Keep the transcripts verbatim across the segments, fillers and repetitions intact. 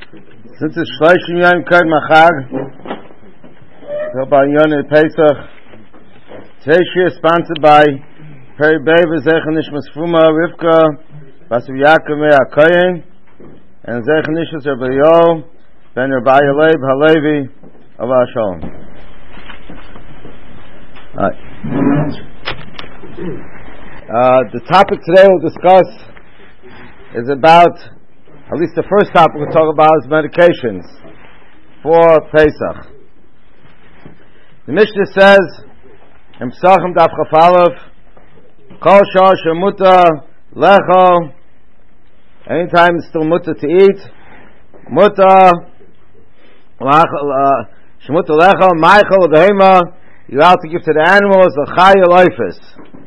Since it's Shloshim Yom Kod Machag, Rabbi Yonah Pesach, today's shir is sponsored by Peri Bey V'Zeicha Nishmas Fuma Rivka Basav Yaakov Meir HaKoyen and Zeicha Nishmas Rabbi Yo Ben Rabbi Yaleib Halevi of Shalom. Uh, the topic today we'll discuss is about, at least the first topic we'll talk about is medications for Pesach. The Mishnah says in Pesachim Daf Chaf Aleph, Kol Shah Shemuta Lecho, anytime it's still muta to eat, Muta Shemuta Lecho, Maichel Behema, you're allowed to give to the animals a Chaya Leifis.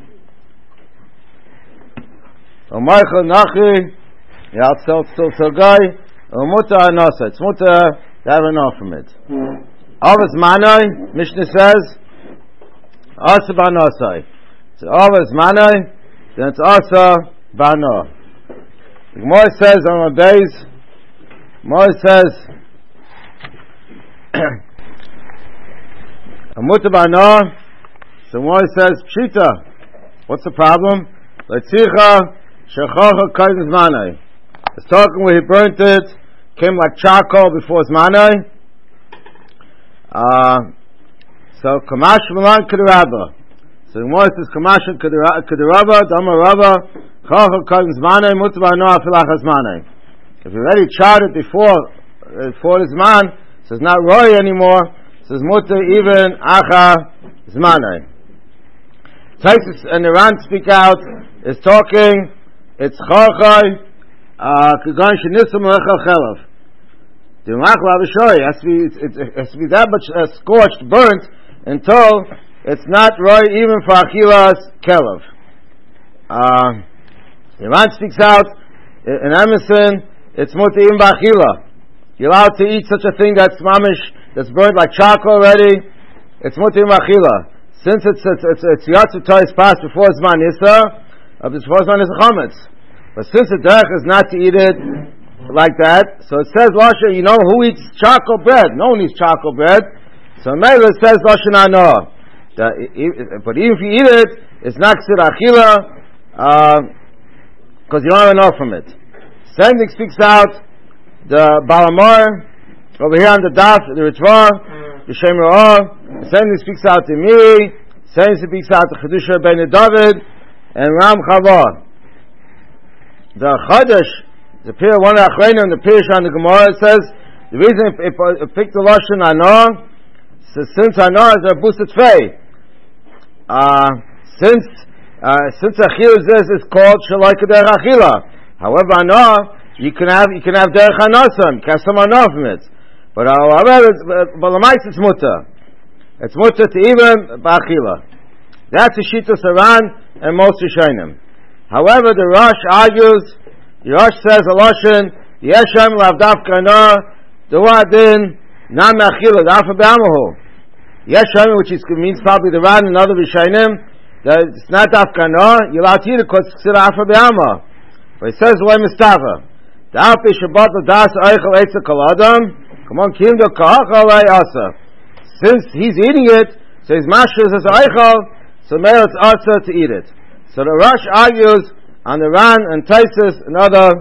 O Maichel Nachi, you're allowed to sell still to a guy, O Muta Anasa, it's Muta to have enough from it. Avas Manai, Mishnah says, Asa Banasai. So Avas Manai, then it's Asa Bana. The Gemara says on the days, Gemara says, Amuta Bana, so Gemara says, Pshita, what's the problem? Letzicha, Shechacha Kaidas Manai. It's talking where he burnt it, came like charcoal before his Manai. Uh, so Kamash Malan Kedarabba. So the Gemara says Kamash Kedarabba, Dama Rabba, Chacha Kaidas Manai, Muta Bana Filachas Manai. If you already charred it before, before this man, so it's not Roy anymore, so it's Muta even Acha Zmanai. Taisus and Iran speak out, is talking, it's Chachai, Kagan Shenisam Lecha Chelav. The Machla Abishoy has to be, it, it has to be that much uh, scorched, burnt, until it's not Roy even for Achilas Kelav. Uh, the Iran speaks out, in Emerson, it's Muta even Ba'achila. You're allowed to eat such a thing that's mamish, that's burned like charcoal already, it's Muta even Ba'achila. Since it's it's it's, it's Yatsu Toys passed before Zman Yisa, uh, before Zman Yisa Chametz. But since the derech is not to eat it like that, so it says Lasha, you know who eats charcoal bread? No one eats charcoal bread. So maybe it says Lasha Nanoah. But even if you eat it, it's not Ksir Achila, because uh, you don't have enough from it. Same thing speaks out, the Balamar, over here on the Daf, the Ritva, the Shem Ra'ah. The same thing speaks out to Miri, same thing speaks out to Chedusha Ben David, and Ram Chava. The Chadash, the Pir, one of the Achreinim, the Pirish on the Gemara says, the reason it, it, it picked the Lashon Anah, so since Anah is a Busat Fei, uh, since, uh, since Achil is, is called Shalaika Derech Achila. However, Anah, you can have, you can have Derech Anasam, you can have some Anah from it. But however, but the mice it's Muta. It's Muta to even Ba'achila. That's the Shita Saran and most Rishonim. However, the Rosh argues, the Rosh says a Lashon, Yeshem Lavdaf Kana, Duadin, Nam Achila, Dafa B'amahu. Yeshem, which is, means probably the Ran and other Rishonim, that it's not Daf Kana, you're allowed to eat it because it's Dafa B'amahu. But it says, Why Mistava? Daf B'Shabbat L'das Eichel Eitza Kaladam, Come on, Kim Do Kahachal Asa. Since he's eating it, so his mashas is Eichel, so maybe it's Asa to eat it. So the Rosh argues on the Ran and Taisus and other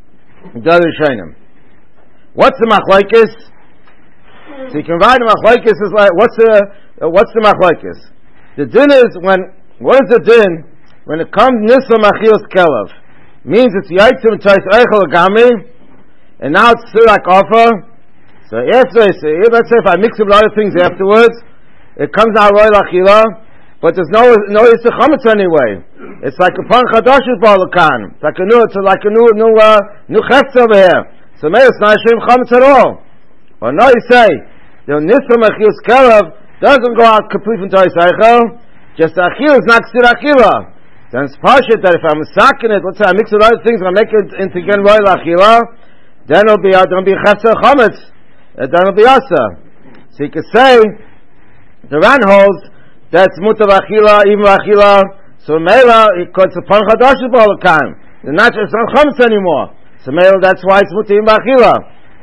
Rishonim. What's the machlokes? So you can write the machlokes is like, what's the uh, what's the machlokes? The din is when, what is the din? When it comes Nisam Achilas Kelav, means it's Yaitzim Tais Eichel Agami, and now it's still like offer. So if they say, let's say if I mix it with other things afterwards, it comes out Roy Lachila, but there's no no Yisra Chametz anyway. It's like a Pan Chadash's Balakan. It's like a new, it's like a new new uh, new Chefz over here. So maybe it's not Hashem Chametz at all. Or no, you say the Nisam Achilas Kelav doesn't go out complete from Tais Eichel. Just Achil is not Ksir Achila. Then it's Pashit that if I'm sacking it, let's say I mix it with other things, I make it into again Roy Lachila, then it'll be uh, there'll be Chefz Chametz. Then it'll be Asa. So you could say the Ran holds that's Muta V'Achila, even V'Achila. So Meila, because it's a Pan Chadash B'Alakan. The not it's not Chametz anymore. So Meila, that's why it's Muta even V'Achila.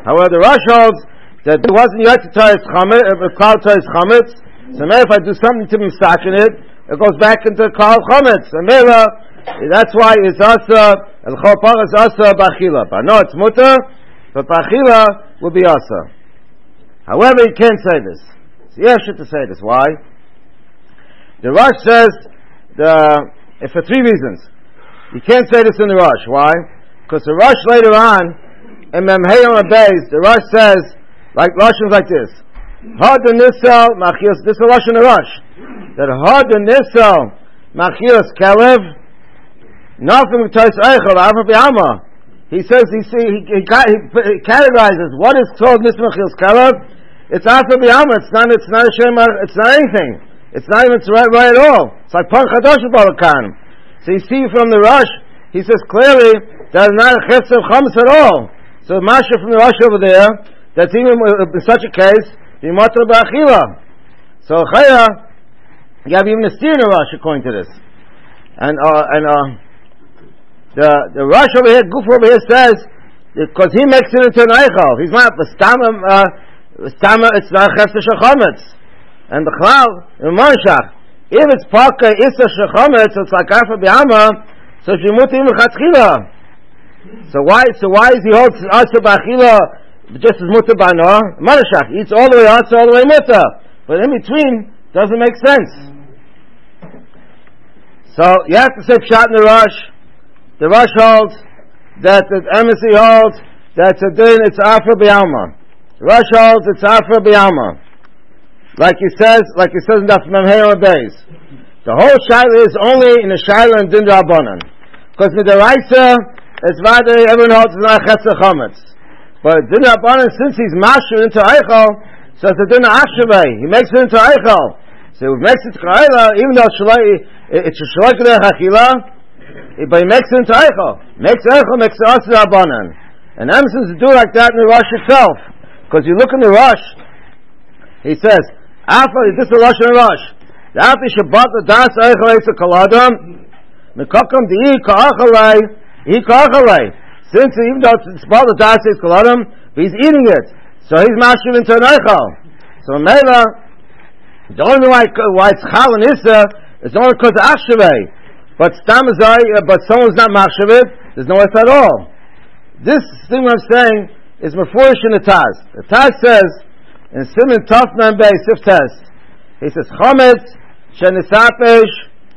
However, the Rosh holds that it wasn't yet to tie his chametz, Klal ties chametz. So maybe if I do something to mistaken it, it goes back into Klal chametz. And maybe that's why it's asa, el chol parah is asa b'achila. But no, it's mutter, but b'achila will be asa. However, you can't say this. So you have to say this. Why? The Rosh says, the, if for three reasons. You can't say this in the Rosh. Why? Because the Rosh later on, in Memhei on Beis, the Rosh says, like Roshim like this. Had the Nisel, Machios, this is a Rosh in the Rosh. That had the Nisel, Machios Kelev, nothing with Tais Eichel, Avra B'Ama. He says, he, see, he, he, he categorizes what is called Nisel Machios Kelev. It's Avra B'Ama, it's not, it's not a Shem, it's not anything. It's not even right, right at all. It's like Pan Chadosh Balakan. So you see from the Rosh, he says clearly that it's not a Chesed of Chametz at all. So Masha from the Rosh over there, that's even in such a case, the Matar B'Achila. So Chaya, you have even a steer in the Rosh according to this. And uh, and uh, the the Rosh over here, Guf over here says, because he makes it into an Eichel. He's not the Stama, uh, Stama, it's not Chesed of Chametz. And the Chlal, in Manshach, if it's Parka Issa Shechametz, it's like Afa B'Ama, so Shimuti L'Chatchila. So why, so why is he holds Asa B'Achila just as Muta B'Ano? Manshach eats all the way Asa, all the way Muta. But in between, doesn't make sense. So you have to say Pshat in the Rosh. The Rosh holds that the emissary holds that it's a din, it's Afa B'Ama. The Rosh holds it's Afa B'Ama. Like he says, like he says in Daf Memhei on Beis. The whole Shaila is only in the Shaila and Din Rabbanan. Because with the Raisa, it's rather, everyone holds it's not Chesed Chametz. But Din Rabbanan, since he's Masher into Eichel, so it's a Din Achshavei. He makes it into Eichel. So he makes it to Eichel, even though it's a Shalai Kedei Chachila, but he makes it into Eichel. Makes Eichel, makes it Asa Rabbanan. And Emerson's do like that in the Rosh itself. Because you look in the Rosh, he says, After this is Rosh and Rosh. The After Shabbat the Das Eichalei to Kaladam, Mekakam the Ka'achalei, he Ka'achalei. Since even though it's about the Das is Kaladam, he's eating it. So he's mashing into an Eichal. So Mela, the only why, why it's Chal and Issa is only because of Achshavei. But Stamazai, but someone's not Machshavit, there's no Issa at all. This thing I'm saying is Mefurish in the Taz. The Taz says, in Siman Tov Mem Beis Sif Tes, he says Chametz Shenisapesh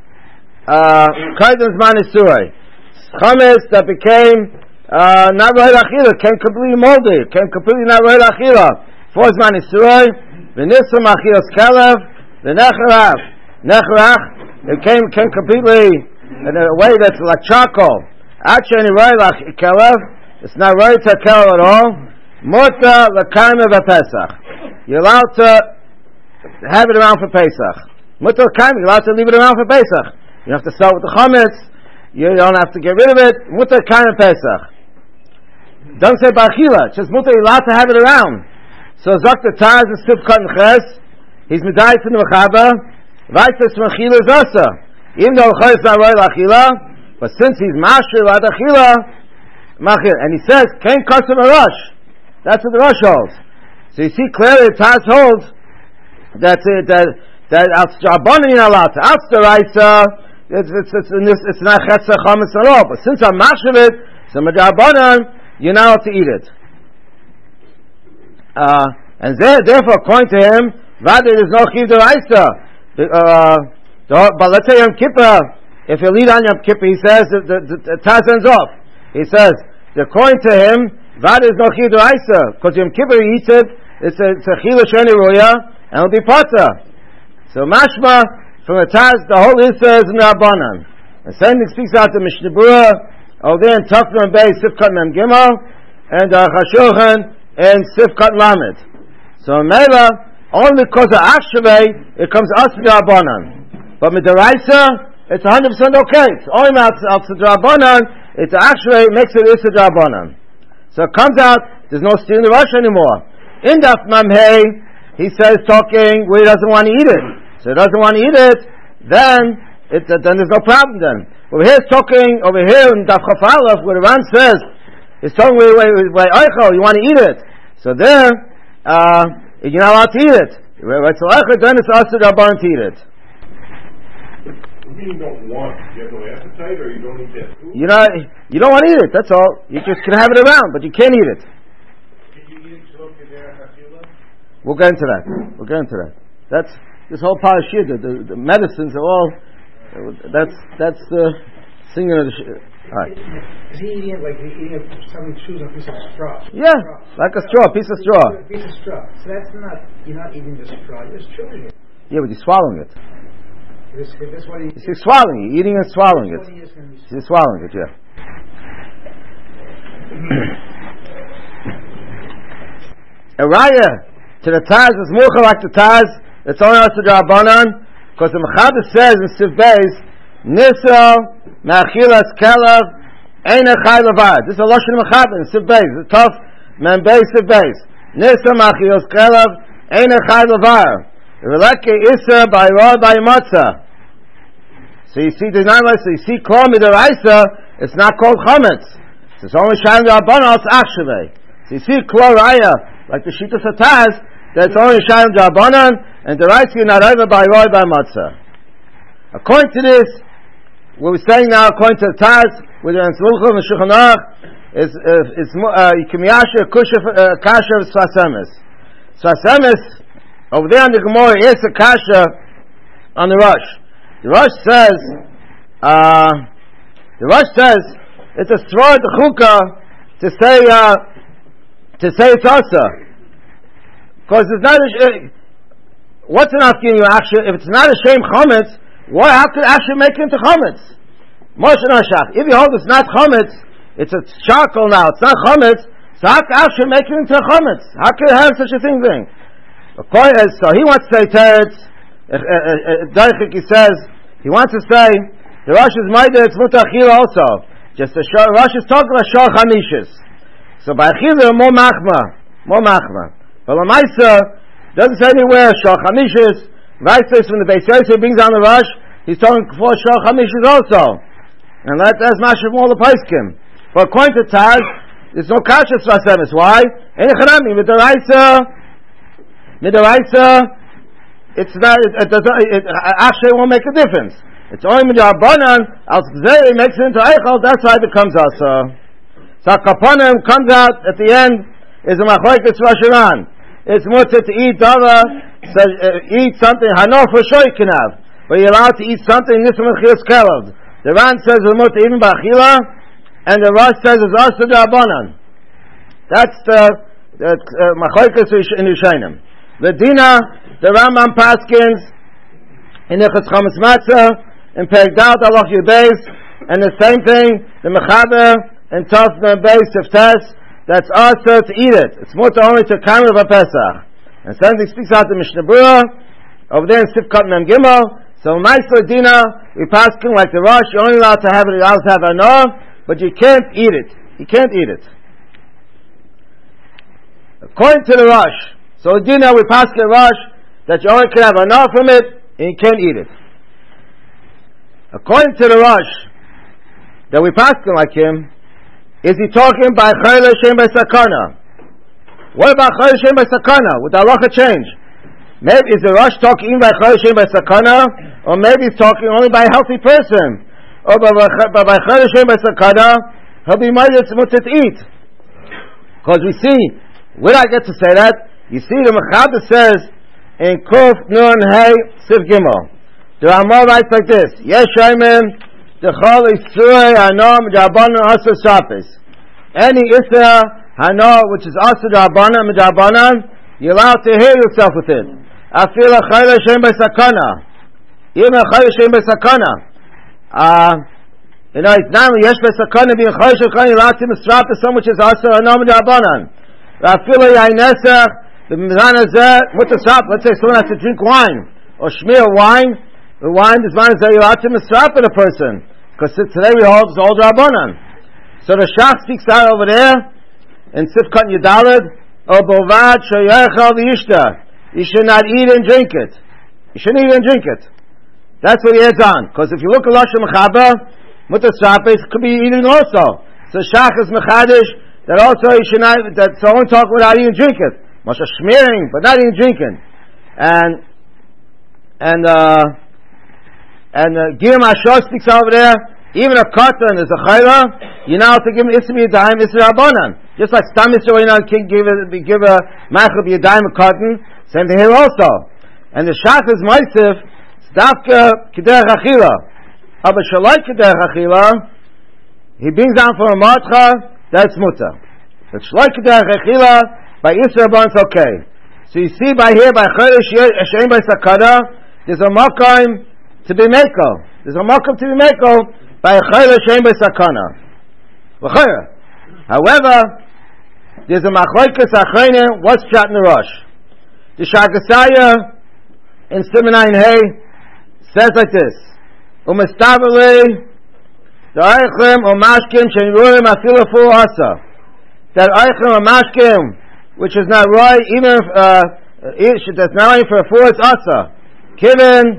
Kaidem Zman Isurei. Chametz that became uh, not right achila, came completely moldy, came completely not right achila. For Zman Isurei, v'nisam achilas kelev, v'necharach, necharach. It came came completely in a way that's like charcoal. Actually, any right kelev, it's not right to kelev at all. Muta l'kaima v'pesach. You're allowed to have it around for Pesach. Mutar Kaim, you're allowed to leave it around for Pesach. You don't have to start with the chametz. You don't have to get rid of it. Mutar Kaim Pesach. Don't say Ba'achila. Just Mutar, you're allowed to have it around. So Zakta Taz is Sif Kat and Ches. He's Medayit in the Mechaba. Vaitas Mechila is Asa. Even though Ches is not right Achila, but since he's Masher Lad Achila, Machil. And he says, Kain Kasam Arash. That's what the Rosh holds. So you see clearly the Taz holds that uh, that that Al Rabbanan you're not allowed to. Al Staraisa, it's it's it's, it's, it's not Chesed Chametz at all. But since I'm Mashevit, so Rabbanan you're not allowed to eat it. Uh, and there, therefore, according to him, rather there's no Chiv Deraisa. Uh, but let's say Yom Kippur, if you lead on Yom Kippur, he says the, the, the, the Taz ends off. He says according to him, rather there's no Chiv Deraisa because Yom Kippur he eats it. It's a, it's a chila sheni roya, and it'll be pata. So mashma, from the Taz, the whole Issa is in Rabbanan. The same thing speaks out to Mishnah Berurah, over there in Tafman Bay, Sifkat Mem Gimel, and uh, Chashulchan, and Sifkat Lamed. So Mela, only because of Achshavei, it comes us to Rabbanan. But Midaraisa, it's one hundred percent okay. It's only out to Rabbanan, it's Achshavei, makes it Issa Rabbanan. So it comes out, there's no steal in the Rosh anymore. In Daf Mamhei, he says talking where he doesn't want to eat it. So he doesn't want to eat it, then it, uh, then there's no problem then. Over here it's talking, over here in Daf Chaf Aleph, where the Ran says, it's talking where, where, where Eichel, you want to eat it. So there, uh, you're not allowed to eat it. Right? So then it's also Rabbanan to eat it. You mean you don't want, you have no appetite, or you don't eat that food? You know, you don't want to eat it, that's all. You just can have it around, but you can't eat it. Can you eat it? We'll get into that. We'll get into that. That's, this whole parashah, the, the, the medicines are all, that's, that's the singing of the shit. Right. Is he eating it like he's eating it, somebody chews on a piece of straw? Yeah, straw. Like a straw, a piece of straw. A piece of straw. So that's not, you're not eating the straw, you're just chewing it. Yeah, but you're swallowing it. This, this what he, you're swallowing it, eating and swallowing it. He you're swallowing it, yeah. A raya to the Taz is more like the Taz, it's only us to Rabbanan, because the Mechaber says in Siv Beis, Nisa, Me'achilas Kelav, Eina Chai Levad. This is a Lashon Mechaber in Siv Beis, it's tough, Man Beis, Siv Beis. Nisa, Me'achilas Kelav, Eina Chai Levad. Releke Issa, by Rod, by Matzah. So you see, there's not like, so you see, Kol Midaraisa, it's not called Chametz. So it's only Shayin Rabbanan, it's Achshavei. So you see, Kol Raya, like the Shita Sataz, that's only Shayin Rabbanan, and the Raisa not over by Roy by Matzah. According to this, what we're saying now, according to the Taz, with the Tzluchim and Shulchan Aruch, is, uh, is, uh, Yikimiyasha, Kusha, Kasha, Svasemis. Svasemis, over there in the Gemara, is a Kasha on the Rosh. The Rosh says, uh, the Rosh says, it's a straw the chukah to say, uh, to say it's asa. Because it's not a, uh, what's enough giving you action? If it's not a shame chametz, why, how could action make it into chametz? Moshe Nashach. If you hold it's not chametz, it's a charcoal now, it's not chametz, so how could action make it into chametz? How could it have such a thing thing? So he wants to say teretz, Daichik, he says, he wants to say, the Rosh is Maida, it's Mutachil also. Just the Rosh is talking about Shor Chamishis. So by Achil, more Machma, more Machma. But Lamaisa doesn't say anywhere Shor Chamishis. Right says when the Beis Yosef brings down the Rosh, he's talking for Shor Chamishis also. And that, that's Mashav Mol the Paiskim. But according to Taz, there's no Kashas Vasemis. Why? Any Chanami, with the Raisa, with the Raisa, it's not, it, it doesn't, it, it actually won't make a difference. It's only when the Rabbanan, al Tzei makes it into Eichel, that's why it becomes Asa. So Kapanim comes out at the end, is a Machlokes Rosh Hashanah. It's mutter to eat Dava, so, uh, eat something, Hanor for sure you can have, but you're allowed to eat something, Nisam Chiyas Kelav. The Ran says it's mutter even by Achila, and the Rosh says it's Asa the Rabbanan. That's the, the uh, Machlokes in Yishayim. The Dina, the Rambam Paskins, in the Chametz Matzah, in Perek Dalet Halach Yudbeis, and the same thing, the Mechaber, in Tov Beis of Tes, that's also to eat it. It's more to only to Kamel of a Pesach. And suddenly speaks out the Mishnah Berurah, over there in Sifkat Mem Gimel, so Ma'aser Dina, we Paskin like the Rosh, you're only allowed to have it, you're allowed to have Anor, but you can't eat it. You can't eat it. According to the Rosh, so Dina, we pass the Rosh that you only can have enough from it and you can't eat it. According to the Rosh that we pass like him, is he talking by Chayla Shem by Sakana? What about Chayla Shem by Sakana? Would the halacha change? Maybe is the Rosh talking by Chayla Shem by Sakana, or maybe he's talking only by a healthy person, or by by Chayla Shem by Sakana, he'll be mighty to eat. Because we see, where I get to say that? You see, the Mechaber says in Kuf Nun Hey Siv Gimel, the Ramah writes like this: Yesh Shaimin Dechol Isurei Hanom D'Rabbanan Asa Shapis. Any Isra Hanom which is Asa D'Rabbanan D'Rabbanan, you're allowed to heal yourself with it. Afil Achayla Shem B'Sakana, even Achayla Shem B'Sakana. Uh, you know, it's not only Yesh B'Sakana being Achayla Shem B'Sakana, you're allowed to misrap to some which is Asa Hanom D'Rabbanan. Afil Yainesa. The Mizan is there, what the shop, let's say someone has to drink wine, or shmear wine, the wine, this man is there, you're allowed to misrap in a person, because today we hold, it's all Rabbanan. So the Shach speaks out over there, in Sifkat Yudaled, O Bovad Shayachal V'Yishta, you should not eat and drink it. You shouldn't eat and drink it. That's what he adds on, because if you look at Lashon Mechaber, Mutas Shapes could be eating also. So Shach is Mechadish, that also you should not, that someone talk without eating and drinking. Moshe smearing, but not eating and drinking. And, and, uh, and, uh, Giram Ashor speaks over there, even a cotton is a chayla, you now have to give him Isra Yadayim, Isra Rabbanan. Just like Stam Isra, you know, can give a, give a Machal Yadayim a cotton, same thing here also. And the Shach is Moisef, Stavka Kederach Achila. Abba Shalai Kederach Achila, he brings down from a Matcha, that's Mutter. But Shalai Kederach Achila, by Isra Rabbanan, it's okay. So you see by here, by Chodesh Hashem by Sakada, there's a Makam to be Meko. There's a Makam to be Meko, by Chodesh Hashem by Sakana. However, there's a Machlokes Achronim, what's Pshat in the Rosh? The Shagasaya in Simenayin Hay says like this: Umestavale the Eichlim or Mashkim Shenirurim Afilu Fu Asa. That Eichlim or Mashkim, which is not right, even if uh, that's not right for a Fu Asa. Given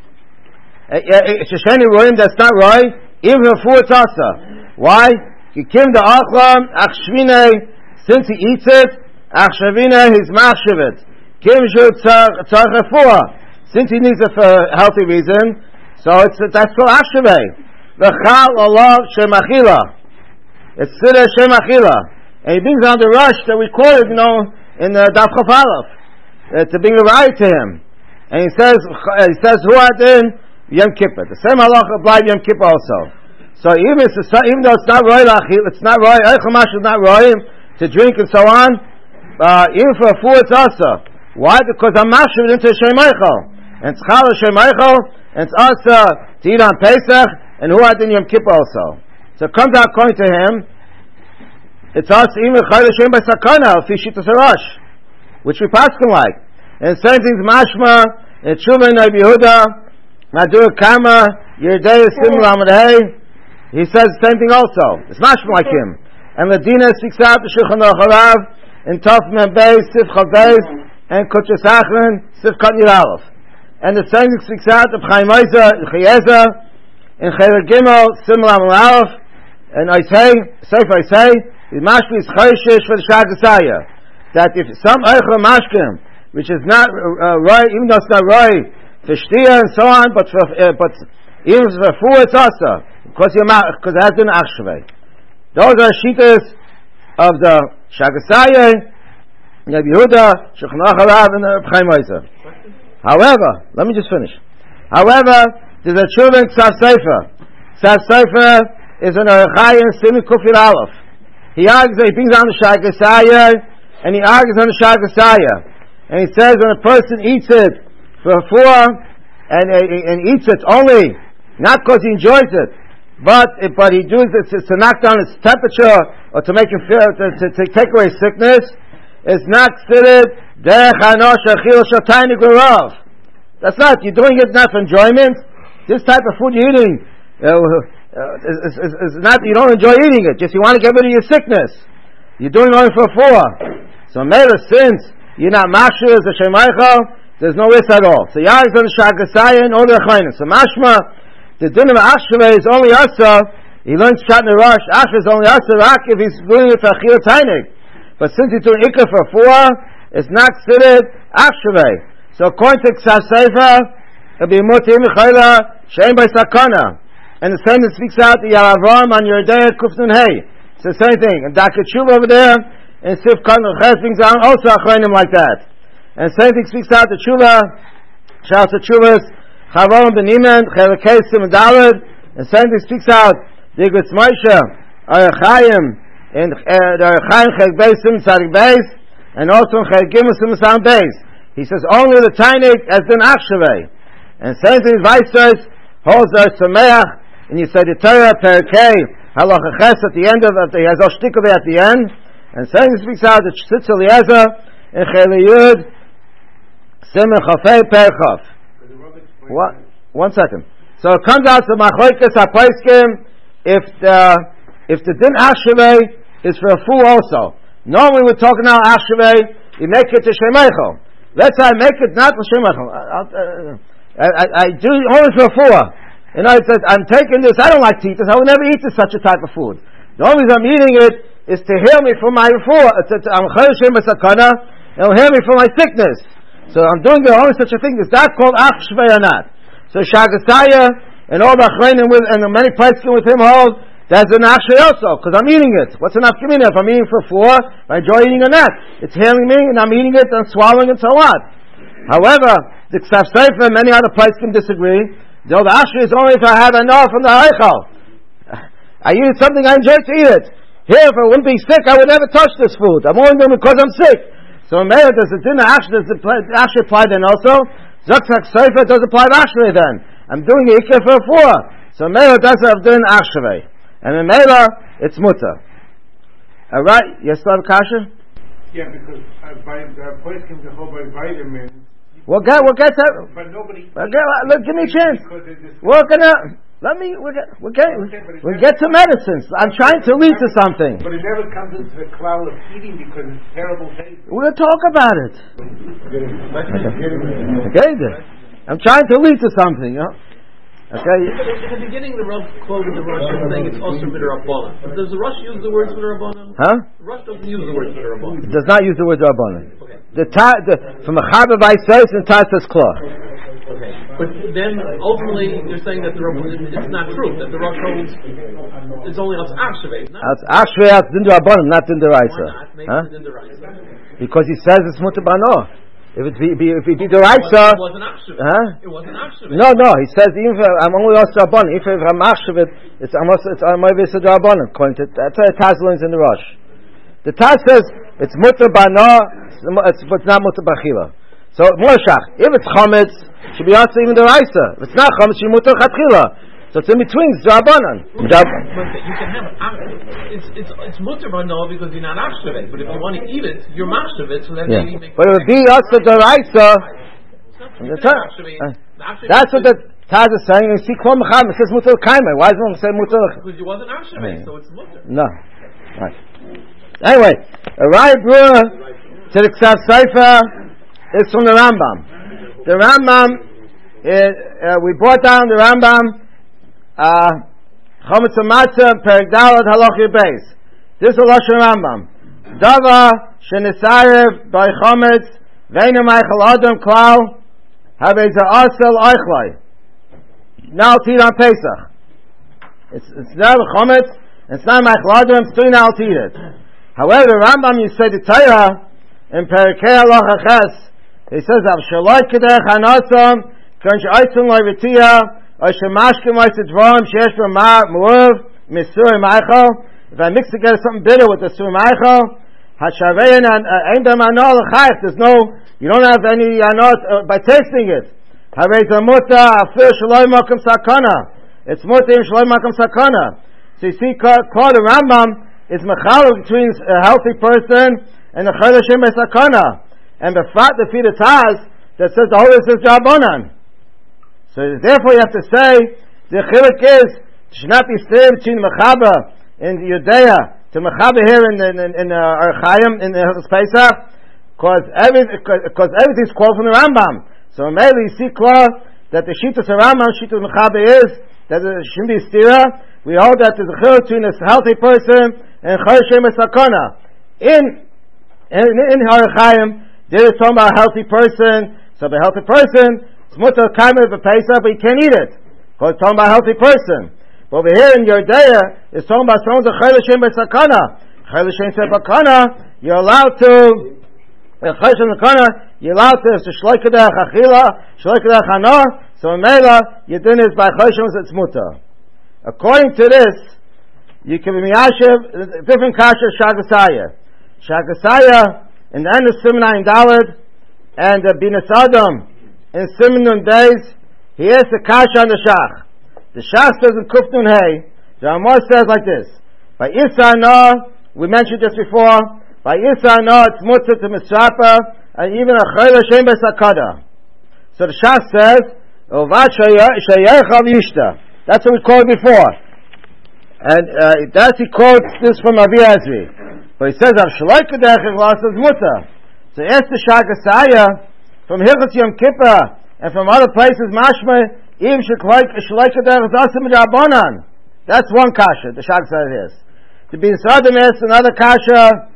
Shenirurim, that's not right, even for a Fu Asa. Why? Kikim the Achlam Achshvine, since he eats it, Achshavine he's machshavit. Kim shul tzarch refuah, since he needs it for a healthy reason, so it's that's called Achshaveh. V'chal olav shemachila. It's Siddur shemachila, and he brings on the rush that we quoted, you know, in the Daf Chaf Aleph, uh, to bring a right to him, and he says uh, he says who had in Yom Kippur. The same halacha applied Yom Kippur also. So even if it's, even though it's not right, it's not right. Eichel is not right to drink and so on. Uh, even for a fool, it's also. Why? Because I'm mashing into Shem Eichel, and it's Chal Shem Eichel, and it's also to eat on Pesach, and who had in Yom Kippur also. So it comes out according to him. It's also even Chal Shem by Sakana, Fishit Sarash, which we pass him like. And the same thing's Mashma, and Tshuva and Rabbi Yehuda, Madur Kama, Yerdei Sim Lamadei. He says the same thing also. It's mashma like him. And Ladina speaks out the Shulchan Aruch Harav in Tov Mem Beis, Sif Chav Beis, and Kutches Achron, Sif Kat Yud Aleph. And the same thing speaks out of Chaim Ozer, Chiyeza, in Cheler Gimel, Sim Lam Aleph, and I say, Sefer I say, the mashma is Chayshish for the Shagasaya. That if some Eichel Mashkim, which is not uh, right, even though it's not right, for Shtia and so on, but for, uh, but even for food, it's also. Because because it has been Achshaveh. Those are shittas of the Shagasaya, Rabbi Yehuda, Shulchan Aruch Harav, and the Chaim Ozer. However, let me just finish. However, there's a children Ksav Sefer. Ksav Sefer is an Arachayim Simi Kufir Aleph. He argues, he brings on the Shagasaya, and he argues on the Shagasaya, and he says when a person eats it for a four, and and eats it only not because he enjoys it, but but he does it to, to knock down its temperature or to make him feel to, to, to take away sickness. It's not considered derech hanosh achil shataynik v'rav. That's not. You're doing it not for enjoyment. This type of food you're eating uh, uh, is, is, is not. You don't enjoy eating it. Just you want to get rid of your sickness. You're doing it only for four. So Mela, since you're not mashur as a Shem Eichel, there's no risk at all. So Yahweh's on the Shagasaya and all the Achayim. So mashma. The din of Achshaveh is only Asa. He learns Pshat in the Rosh. Achshaveh is only Asa Rak if he's doing it for Achil Tainik. But since he's doing Ikar for four, it's not considered Achshaveh. So according to Ksav Sefer, it'll be Mutim Chayla Shein by Sakana. And the same that speaks out the Yaravam on Yerdei Kufnun Hey. It's the same thing. And Daka Tshuva over there and Sif Kan Ches brings down also Achronim like that. And the same thing speaks out the Tshuva. Shouts the Tshuvas. Chavarim Benimen, Chelakei Sim Daled, and same thing speaks out, the Igritz Moshe, Arachayim, and the Arachayim Chel Beis Sim Tzadik Beis, and also Chel Gimel Sim Sam Beis. He says only the Tainik has been Achshaveh. And same thing Vaisers, holds the Sameach, and you say the Torah, Perakei, Halacha Ches at the end of it, he has all shtikaveh at the end, and same thing speaks out, the Tzitz Eliezer, and Chel Yud, Sim Chafei Perchav. What? One second. So it comes out to Machlokes HaPoskim if the if the din Achshaveh is for a fool also. Normally we're talking now Achshaveh, you make it to Shem Eichel. Let's say I make it not for Shem Eichel. I, I, I do only for a fool. You know, it says I'm taking this. I don't like to eat this. I would never eat this such a type of food. The only reason I'm eating it is to heal me from my refuah. I'm Chayil Shem B'Sakana, it'll heal me from my sickness. So I'm doing the only such a thing. Is that called Ach Shvei or not? So Shagasaya and all the Achrayim with, and the many Paiskim with him hold, that's an Ach Shvei also, because I'm eating it. What's an Ach Shvei? If I'm eating for four, I enjoy eating or not. It's healing me, and I'm eating it, and swallowing it, so what? However, the Ksav Sefer and many other Paiskim disagree. The other Ach Shvei is only if I have enough from the Eichel. I eat something, I enjoy to eat it. Here, if I wouldn't be sick, I would never touch this food. I'm only doing it because I'm sick. So Meir, does it dinner actually, does it actually apply then also? Zaksak Sefer does apply actually then. I'm doing the Ikeh for four. So Meir does have doing actually. And in Meir, it's mutter. Alright, you still have kasha? Yeah, because uh, by the place can go by vitamins. We'll get, we'll get that. But nobody. We'll get, look, give me a chance. We're gonna, let me, we'll get, we'll get, we'll get to medicines. I'm trying to lead to something. But it never comes into the cloud of eating because it's terrible taste. We'll talk about it. Okay, then. I'm trying to lead to something, you know? Okay. In the beginning, the Rav quoted the Rosh saying it's also B'Rabbanan. Does the Rosh use the words B'Rabbanan? Huh? The Rosh doesn't use the words B'Rabbanan. It does not use the word Rabbanan. Okay. The ta, the from a Chaber by says and ta says Kla. Okay. But then ultimately you're saying that the Rabbanan, it's not true that the Rosh holds it's only us Achshaveh. It's Achshaveh, it's Din Rabbanan, not Din Deraisa. Why not? Maybe huh? Din Deraisa. Because he says it's Mutar Bano. If it be, be if it be Deraisa, it wasn't Achshaveh. Huh? It wasn't Achshaveh. No, no. He says even if I'm only also Rabbanan. If I'm Achshaveh, it's almost it's Amayvis Rabbanan. According to that's why the Taz learns in the Rosh. The Taz says it's Mutar Bano, it's but not Mutar Bachila. So Moshe, if it's Chametz, it should be also even Deraisa. If it's not Chametz, it should be Mutar Chatchila. So it's in between, it's Rabbanan. You can have it's it's it's mutter b'no because you're not achshaveh. But if you want to eat it, you're machshaveh. So then yeah. maybe make. But it would be also Deraisa. That's what the Taz is saying. You see, Kol Mecham, it says mutter kaimah. Why does it say mutter? Because you wasn't achshaveh, so it's mutter. No. Right. Anyway, a Raya Brewer to the Ksav Sefer is from the Rambam. The Rambam, it, uh, we brought down the Rambam. Chometz Matzah Perek Daled Halacha Beis. This is Lashon Rambam. Dava shenisayev by Chometz ve'enu meichel adam klal havei za'asel eichlai. Now to eat on Pesach. It's it's not Chometz. It's not meichel adam. It's still now to eat it. However, the Rambam, you say the Torah in Perikei Halacha Ches. He says Av Shaloi Kedech Hanasam Kan She'aitzun Loi V'Tiyah. If I mix together something bitter with the sur ma'achal, there's no, you don't have any anot uh, by tasting it. It's muta shaloi makam sakana. So you see, called the Rambam is mechal between a healthy person and a chayil Hashem sakana, and the fat the feed of Taz that says the whole is Rabbanan. So therefore you have to say the chiluk is should not be staying between Mechaba in Judea to Mechaba here in in in, in uh, Archaim in the uh, Pesach, because every because everything's called from the Rambam. So mainly you see clear that the Shittas Rambam Shittas Mechaba is that there shouldn't be stira. We hold that there's a chiluk between a healthy person and Chayil Shem Sakana. In in in Archaim there is talking about a healthy person. So the healthy person. It's mutar kaimah b'Pesach, but you can't eat it because it's talking about a healthy person. But over here in Yerdea, it's talking about someone's a chayil Hashem b'sakana. Chayil Hashem b'sakana, you're allowed to. Chayil Hashem b'sakana, you're allowed to. So shloi kedech achila, shloi kedech hana. So in Mela, your din is by Chayil Hashem, it's mutar. According to this, you can be miyashiv different kasha shagasaya. Shagasaya in the end of Simeon Daled and the Binas Adam. In Simeon days, he has the kasha on the shach. The shach says in Kufnun Hay, the Amor says like this: by Isa no, we mentioned this before. By Isa no, it's mutzah to misrapa, and even a chayil Hashem b'sakada. So the shach says, "Ovat shayechav yishta." That's what we called before, and uh, that's he quotes this from Avi Ezri. But he says, "Av shaloi kedech says mutzah." So ask the shagasaya. From Hilchos Yom Kippur and from other places, mashma im shekloik shleika derech zasim d'Rabbanan. That's one kasha. The shag says this. to be Sadim is another kasha,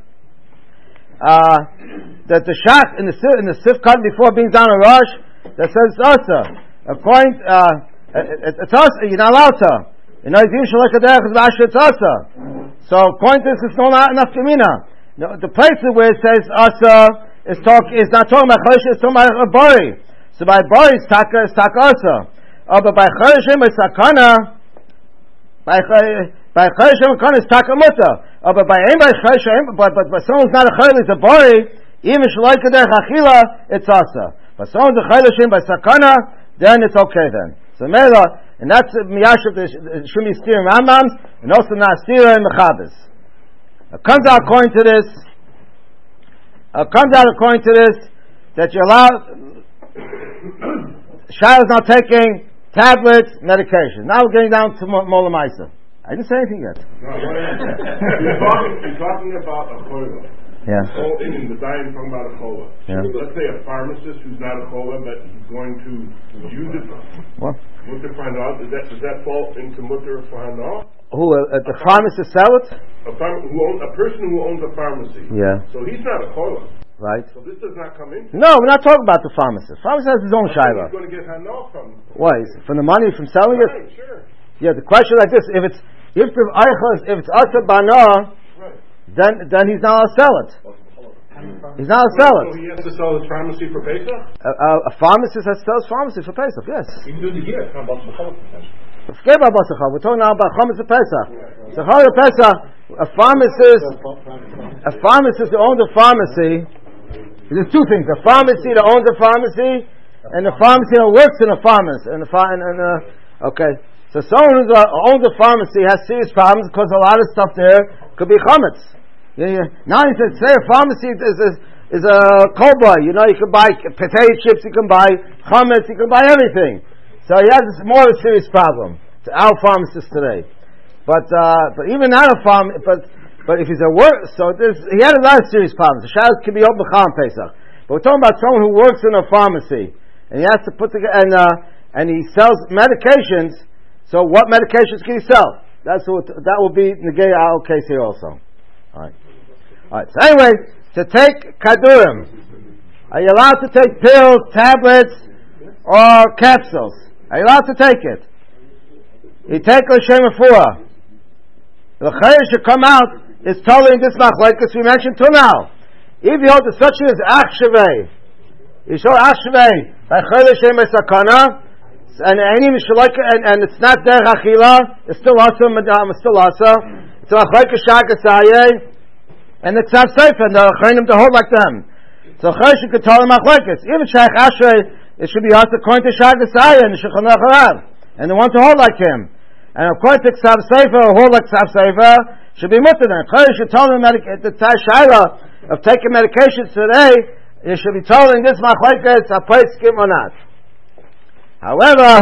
uh, that the shach in the, in the sifkat before being down a rush, that says it's asa. According, uh, it, it's asa, you're not allowed to. You know, it's asa. So according to this, it's not enough kamina. No, the places where it says asa is talk is not talking about cholish, it's talking about a bari. So by bari it's taka, it's taka asa. Oh, but by cholishim, by sakana, by by chayshim kan is takamuta. Oh, but by aim by chayshim, but but but someone's not a chayl, it's a bari. Even shloika der chachila, it's asa. But someone's a chayshim by sakana, then it's okay then. So mela, and that's miyashav the shumi stir Rambams, and also nasira and mechabes. It comes out according to this. It comes out according to this that you're allowed. Shaila's not taking tablets, medication. Now we're getting down to Mola Maisa. I didn't say anything yet. No, you're, talking, you're talking about a chola. Yeah. Oh, in the dying, talking about a chola. Yeah. Let's say a pharmacist who's not a chola, but he's going to use it. What? Mutter find out. Does that, does that fall into mutter find out? Who? Uh, the pharmacist sell it? A, pharm- who owns, a person who owns a pharmacy. Yeah. So he's not a chola. Right. So this does not come in. No, we're not talking about the pharmacist. Pharmacist has his own shaila. He's going to get hanal from. What? From the money from selling Right, it? sure. Yeah. The question like this: if it's if the if it's asa bana, Right. then then he's not allowed to sell it. He's not allowed to sell it. So he has to sell his pharmacy for Pesach? A, a, a pharmacist has to sell his pharmacy for Pesach. Yes. He can do the year. How about the Forget about Basachar. We're talking now about Chametz Pesach. So Chametz Pesach, a pharmacist, a pharmacist who owns a pharmacy. There's two things: a pharmacy that owns a pharmacy, and a pharmacy that works in a pharmacy. And the and, and uh, okay, so someone who owns a pharmacy has serious problems because a lot of stuff there could be chametz. Yeah, yeah. Now he said, say a pharmacy is is, is a cowboy. You know, you can buy potato chips, you can buy chametz, you can buy everything. So he has more of a serious problem to our pharmacists today. But uh, but even not a farm, but. But if he's a work, so this, he had a lot of serious problems. The shadows can be open b'cham Pesach. But we're talking about someone who works in a pharmacy and he has to put together and uh, and he sells medications. So what medications can he sell? That's what that will be negay our case here also. All right, all right. So anyway, to take kadurim, are you allowed to take pills, tablets, or capsules? Are you allowed to take it? You take l'shem refuah. The chayyim should come out. Is totally in this machlekes we mentioned till now. If you hold the such as achshavei, you show achshavei by chayla shem esakana, and any mishalika, and and it's not der achila, it's still also madam, it's still also. It's a machlekes shagasaye, and it's not safe, and the chayim to hold like them. So chayyim should control the machlekes. Even shaykh ashrei, it should be also according to shagasaye and shulchan aruch, and the one to hold like him. And according to Ksav Sefer, or hold like Ksav Sefer, should be mutter then. Chayyim should tell them medic- the shaila of taking medications today, you should be told in this machlekes a place skim or not. However,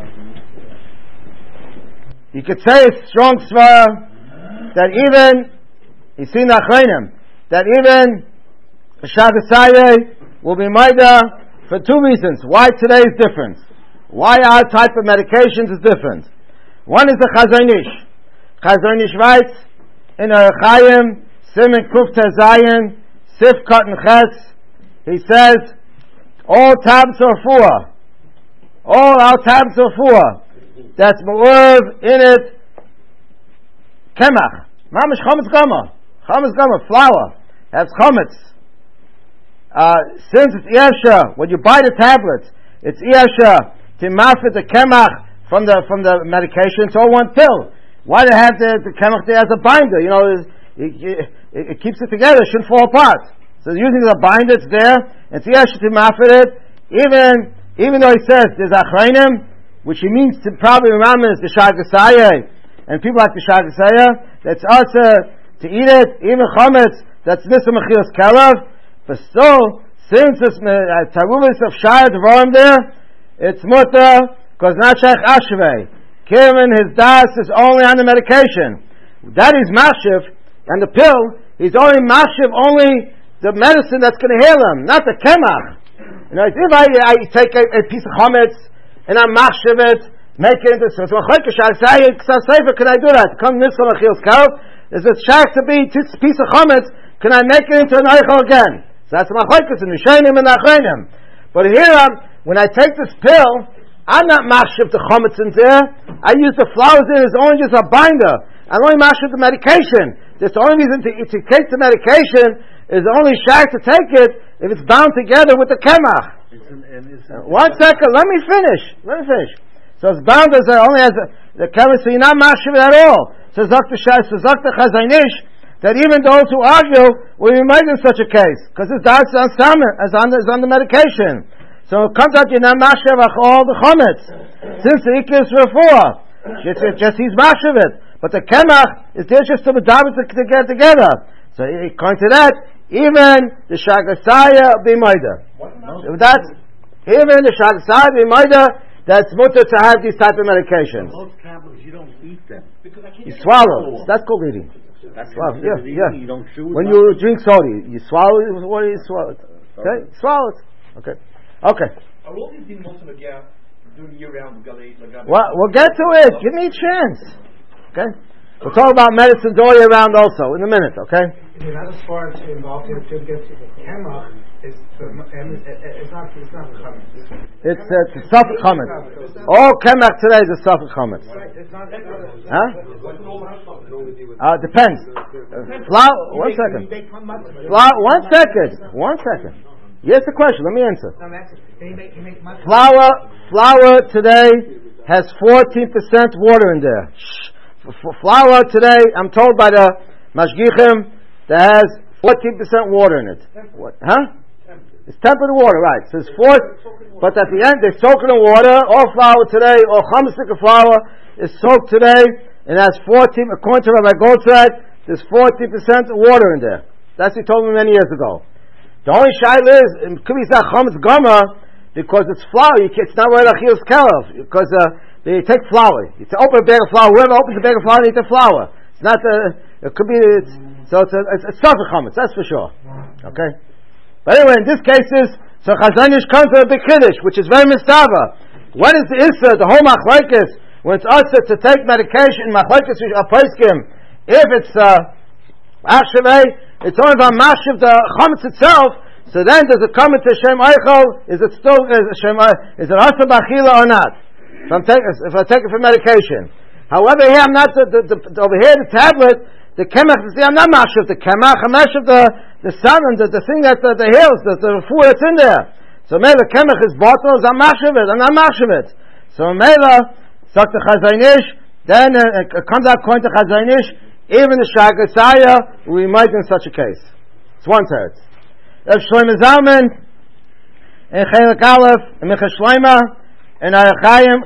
you could say a strong svara that even you see nachreinim that even Shagasaye will be maida for two reasons. Why today is different? Why our type of medications is different? One is the Chazon Ish. Chazon Ish writes in a Chaim Simen Kuf Tezayin Sif Cotton Ches. He says all tabs are fuah. All our tabs are fuah. That's me'urv in it kemach. Mamish chametz gama. Chametz gama, flour. That's chametz. Uh, since it's iyasha, when you buy the tablets, it's iyasha to mafit the kemach from the from the medication. It's all one pill. Why do they have the, the kemach there as a binder? You know, it, it, it, it keeps it together. It shouldn't fall apart. So using the binder, it's there. It's iyasha to mafit it. Even even though he says there's achrayim, which he means to probably remember is the shagasaya, and people like the shagasaya. That's also to eat it. Even chametz. That's nisa mechilas kelav. But still, since it's uh, taruvis of shayat devarim there, it's mutter because not shaykh ashvei. Kevin, his das is only on the medication. That is mashif, and the pill, he's only mashif only the medicine that's going to heal him, not the kemach. You know, if I, I take a, a piece of chametz and I mashif it, make it into so can I do that? Come nisa mechil's kelav. Is it shach to be a piece of chametz? Can I make it into an eichel again? So that's machlokes in Rishonim and Achronim. But here, um, when I take this pill, I'm not mashif the chametz in there. I use the flowers in. It's only just a binder. I'm only mashif the medication. That's the only reason to, to take the medication is only shach to take it if it's bound together with the kemach. One second, let me finish. Let me finish. So it's bound as it only has the, the kemach, so you're not mashif at all. So Zakta Shas, so Zakta Chazanish, that even those who argue will be made in such a case, because it's dark on salmon, as on the, on the medication. So it comes out you're not mashif all the chametz. Since the ikis refuah, it's just he's mashif it. But the kemach is there just to the to, to get together. So according to that, even the shagasaya be murder. That's even the shagasaya be murder. That's mutter to have these type of medications. Most tablets you don't eat them. You swallow. That's called eating. That's swallow. Yeah, eating. yeah. You don't chew it. When you drink soda, you swallow it. What do you swallow it? Okay, swallow it. Okay, okay. Are all these things most of it, yeah, doing year round? Well, we'll get to it. Give me a chance. Okay. We'll talk about medicines all year round also in a minute. Okay. You're not as far as involved in to get to the kemach. It's it's not it's not chametz. It's uh, it's suffolk chametz. All kemach today is a suffolk chametz. Huh? Uh, depends. Uh, flour. One second. Flour. One second. One second. Yes, the question. Let me answer. Flour. Flour today has fourteen percent water in there. Flour today, I'm told by the mashgichim, that has fourteen percent water in it. What? Huh? It's tempered water, right? So it's four, but at the end they soak it in water. All flour today, all chametzik flour is soaked today, and has fourteen. According to Rabbi Goldschmidt, there's fourteen percent water in there. That's what he told me many years ago. The only shaila is it could be chametz gama because it's flour. It's not right achilles kelev because uh, they take flour. You open a bag of flour. Whoever opens a bag of flour needs the flour. It's not the. It could be. It's, so it's a, it's, it's suffolk chametz. That's for sure. Okay. But anyway, in this case is so Chazanish comes to a big kiddush, which is very mistava. When is the issa the whole machlokes when it's usher to take medication machlokes a poskim? If it's achshavei, uh, it's only about mashiv the chametz itself. So then does it come into shem eichel? Is it still is it shem? Is it asa b'achila or not? If I'm taking, if I take it for medication. However, here I'm not the, the, the, over here the tablet, the kemach. See, I'm not mashiv the kemach. I'm mashiv the the sun and the, the thing that the, the hills, the the food that's in there. So maybe the kemach is bottles. I'm mashiv it. I'm not mashiv it. So maybe suck the chazanish. Then uh, it comes out according to chazanish. Even the shagasaya we might in such a case. It's one third. Rav Shlomo Zalman in Chelik Aleph in Michas Shloima. In Arachayim,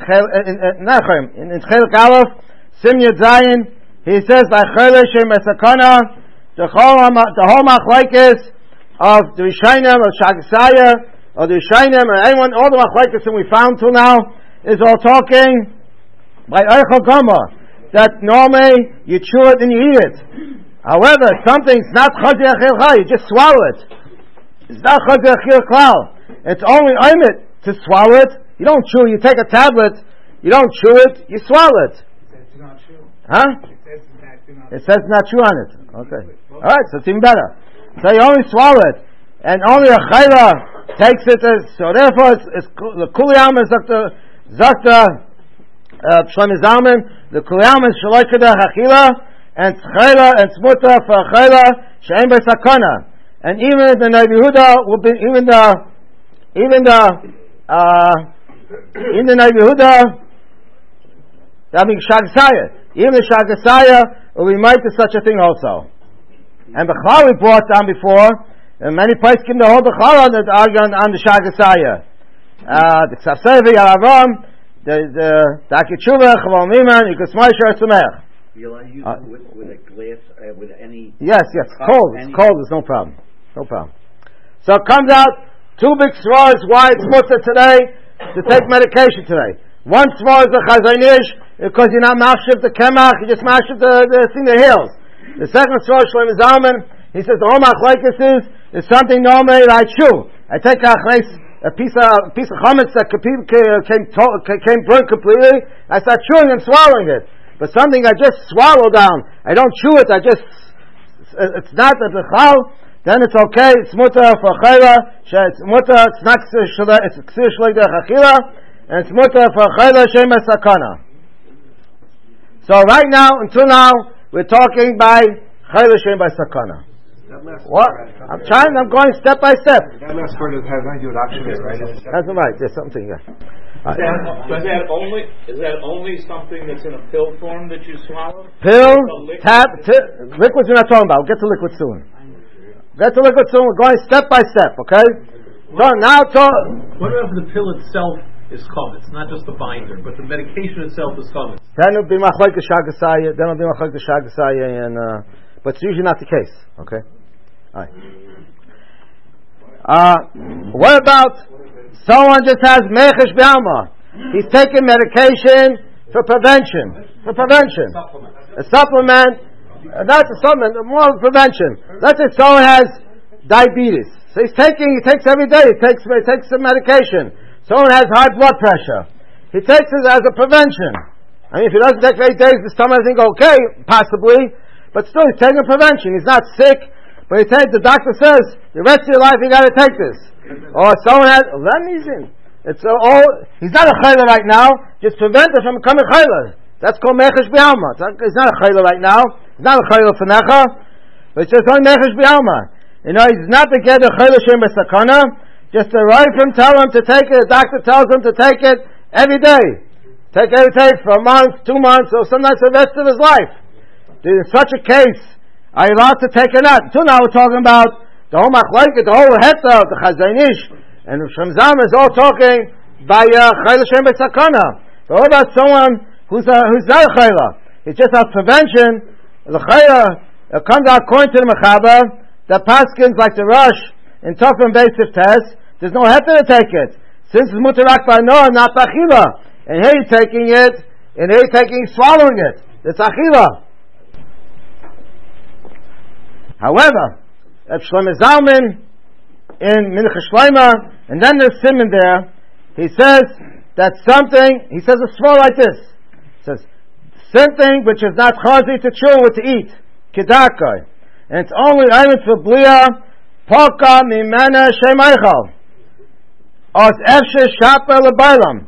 in Chelik Aleph, Simyat Zayin, he says, "V'achole shem esakana." The whole the whole machlokes of the Rishonim, of Shagasaya, of the Rishonim, and anyone, all the machlokes that we found till now is all talking by Eichel Goma that normally you chew it and you eat it. However, something's not Chazi Achil Chai, you just swallow it. It's not Chazi Achil Klal. It's only oimit to swallow it. You don't chew, you take a tablet, you don't chew it, you swallow it. It says do not chew. Huh? It says that do not It says not chew on it. Okay. Alright, so it's even better. So you only swallow it. And only a chayla takes it as, so therefore it's, it's the kuliyam is Zakta, Zakta, uh, Shlomo Zalman, the kuliyam is shaloikada hachila, and chayla, and smuta for chayla, she'en b'sakana. And even the Nabi Yehuda will be, even the, even the, uh, in the Nabi Yehuda, that means Shagasaya. Even the Shagasaya will be made to such a thing also. And Bechal we brought down before, and many places came to hold Bechal that argue on, on the Shagasaya. Uh, the Ksavsevi, Yaravam, the, the, the Akichuva, Chaval Miman, Yikosmai Shar Samech. Will I use it with, with a glass, uh, with any... Yes, yes, cold, it's cold, it's no problem. No problem. So it comes out, two big svars why it's mutter today to take medication today. One svar is the chazanish because you're not mashif the kemach, you just mashif the, the thing that heals. The second svar, Shlomo Zalman, he says the whole machlokes is is something normally that I chew. I take a, a piece of a piece of chametz that came came, came burnt completely. I start chewing and swallowing it. But something I just swallow down, I don't chew it, I just, it's not a bechal, then it's okay, it's mutter for chayla, it's mutter, it's not it's ksir shleik derech achila, and it's mutter for chayla shem sakana. So right now, until now, we're talking by chayla shem by sakana. What? I'm trying, I'm going step by step. That last part has nothing to do with oxygen, right? That's right, there's something there. Is that, is that only is that only something that's in a pill form that you swallow? Pill, tab, t- liquids we're not talking about. We'll get to liquid soon. Get to liquid soon. We're going step by step, okay? So now talk. What about if the pill itself is chametz, not just the binder, but the medication itself is chametz? Then it'll be machlek shagasaya. Then it'll be machlek shagasaya, and uh, but it's usually not the case, okay? All right. Uh, what about someone just has mechesh b'alma? He's taking medication for prevention. For prevention. Supplement. A supplement. Uh, not a supplement, more prevention. Let's say someone has diabetes. So he's taking, he takes every day, he takes, he takes some medication. Someone has high blood pressure. He takes it as a prevention. I mean, if he doesn't take for eight days, the stomach doesn't go okay, possibly, but still he's taking a prevention. He's not sick, but he takes, the doctor says, the rest of your life you gotta take this. Or someone has, well, that means it. It's uh, all, he's not a chayla right now, just prevent it from becoming chayla. That's called mechesh b'alma. He's not a chayla right now. He's not a chayla f'necha, but it's just only mechesh b'alma. You know, he's not to get a chayla shem b'sakana. Just arrive from tell him to take it. The doctor tells him to take it every day. Take every day for a month, two months, or sometimes the rest of his life. In such a case, are you allowed to take it out? Until now we're talking about the whole machleket, the whole heta, the chazaynish, and Shem Zalman is all talking by chayla shem b'sakana. But what about someone who's a, who's not a chayla? It's just a prevention. The chayla it comes out according to the mechaber that paskins like the rush in tough and basic test. There's no heter to take it since it's mutarak by no, not achila. And here you're taking it, and here you're taking swallowing it. It's achila. However, if Shlomo Zalman in Mincha Shleima, and then there's Simon there, he says that something. He says a swallow like this. He says something which is not chazi to chew or to eat, kedarkai, and it's only aimed for blia, poka mimena shemaichal, or efshe shapa lebailam.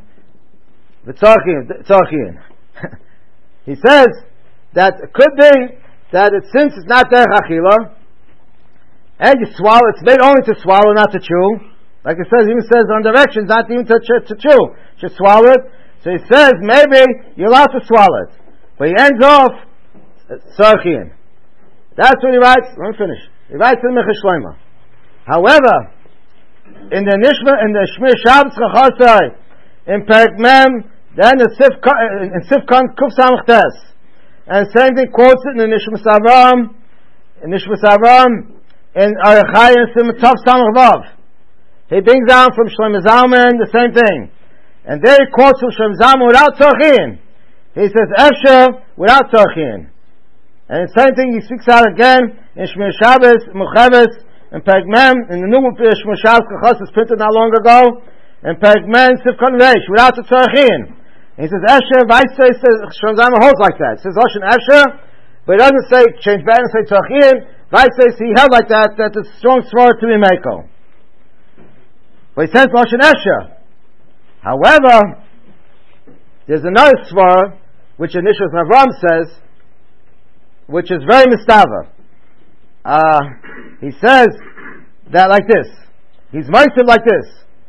V'tzarchin. He says that it could be that it, since it's not derech achila, and you swallow, it's made only to swallow, not to chew. Like it says, even says on directions, not even to, ch- to chew. Just swallow it. So he says, maybe you're allowed to swallow it. But he ends off, Sarchian. That's what he writes. Let me finish. He writes in Mincha Shleima. However, in the Nishma, in the Shmir Shabbos Chachasai, in Perek Mem, then the Sifkan, in Sifkan Kuf Samach Tes, and same thing quotes it in the Nishmas Avram, in Nishmas Avram, in Arachai and Simatov Samach Vav. He brings down from Shlomo Zalman the same thing. And there he quotes from Shlomo Zalman without Tzorchin. He says, Efshe, without Tzorchin. And the same thing he speaks out again in Shmir Shabbos, Muchaves, and Perek Mem, in the new Shmir Shabbos Kachos is printed not long ago, and Perek Mem, Sifkon Reish, without the Tzorchin. He says, Efshe, Vaisa, he says, Shlomo Zalman holds like that. He says, Oshin Efshe, but he doesn't say, change back and say Tzorchin. Vaisa, he held like that, that it's strong sword to be Mako. But he says Lashon Esha. However, there's another svara which Nishmas Avram says, which is very mistava. Uh, he says that like this. He's moistened like this.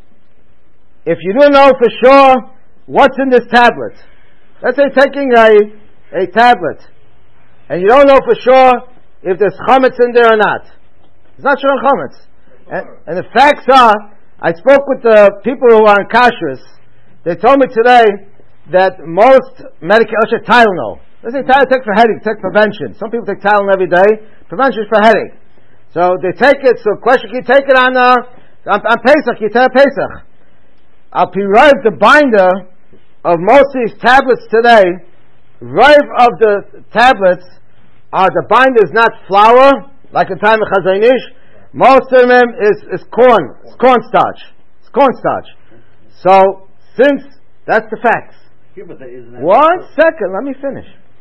If you don't know for sure what's in this tablet, let's say taking a a tablet, and you don't know for sure if there's chametz in there or not. It's not sure on chametz, and, and the facts are. I spoke with the people who are in kashrus. They told me today that most medication, Tylenol. Let's say Tylenol take for headache, take prevention. Some people take Tylenol every day. Prevention is for headache. So they take it. So question: can you take it on uh, on, on Pesach? Can you take Pesach? I'll derive the binder of most of these tablets today. Rive of the tablets are the binder is not flour like in time of Chazaynish. Most of them is, is corn. It's cornstarch. It's cornstarch. So, since that's the facts. Yeah, but that isn't that One second, let me finish.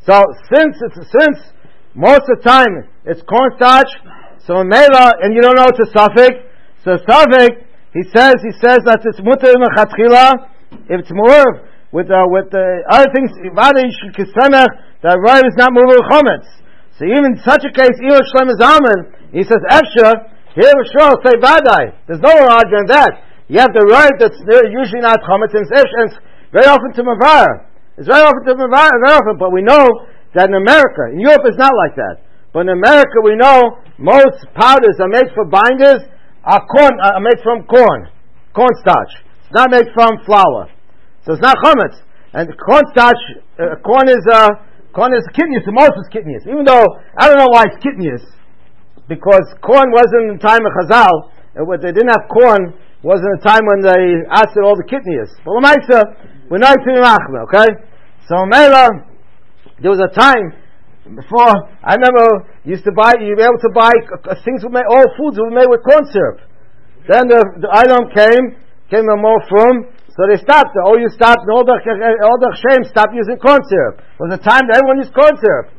So since it's since most of the time it's cornstarch, so mela, and you don't know it's a suffix. So suffix, he says he says that it's mutar mechatchila if it's mu'urv with uh, with the uh, other things. Vada you should kisamech that Rav is not moving chometz. So even in such a case, even Shlomo Zalman, he says Efsha. Here we sure say Vadai. There's no argument that. You have the right that's usually not chometz, and it's Efsha, and it's very often to Mavar. It's very often to Mavar, very often, but we know that in America, in Europe it's not like that. But in America we know most powders are made for binders are corn, are made from corn, cornstarch. It's not made from flour. So it's not chometz. And cornstarch, uh, corn is, uh, corn is kidneys, most is kidneys. Even though, I don't know why it's kidneys. Because corn wasn't in the time of Chazal. It was, they didn't have corn, it wasn't a time when they asked all the kidneys. But Lamaisa, we're not to Machmeh, okay? So Mela, there was a time before, I remember, you used to buy, you were able to buy uh, things were made, all foods were made with corn syrup. Then the, the item came, came a more from, so they stopped. Oh, you stopped, and all the, all the Shem stopped using corn syrup. It was a time that everyone used corn syrup.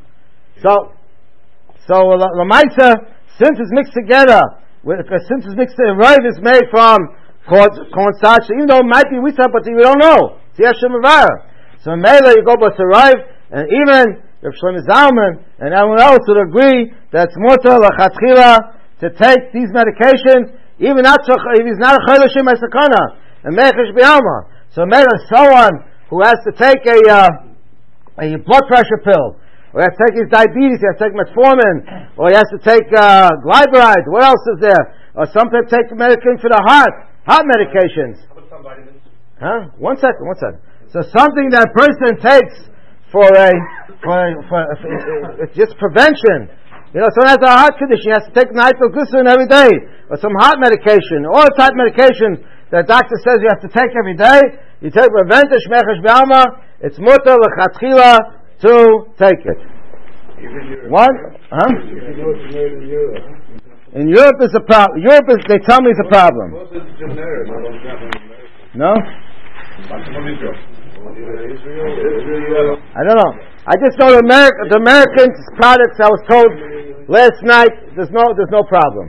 So, so, Lamaisa, since it's mixed together, with, since it's mixed together, rive is made from corn, cornstarch, even though it might be wheat, but we don't know. It's Yeshem Avara. So in Mela you go by Sariv, and even Rav Shlomo Zalman and everyone else would agree that it's mutar l'chatchila to take these medications, even not if he's not a chayloshim esakana, and mechesh b'alma. So Mela, someone who has to take a uh, a blood pressure pill, or he has to take his diabetes, he has to take metformin, or he has to take uh, glyburide. What else is there? Or some people take medication for the heart, heart medications. Huh? One second, one second. So something that a person takes for a, for, a, for, a, for a, it's just prevention. You know, someone has a heart condition, he has to take nitroglycerin every day, or some heart medication, or a type of medication that the doctor says you have to take every day. You take preventer shmechesh b'alma, it's mutar l'chatchila to take it. What? Huh? In Europe is a problem. Europe is, they tell me it's a problem. No? I don't know. I just know the, Ameri- the American products. I was told last night. There's no, there's no problem.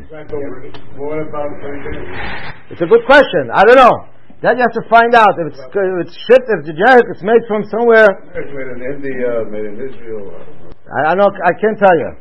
It's a good question. I don't know. That you have to find out if it's if it's shipped, if it's generic, it's made from somewhere. It's made in India, made in Israel. I, I know. I can't tell you.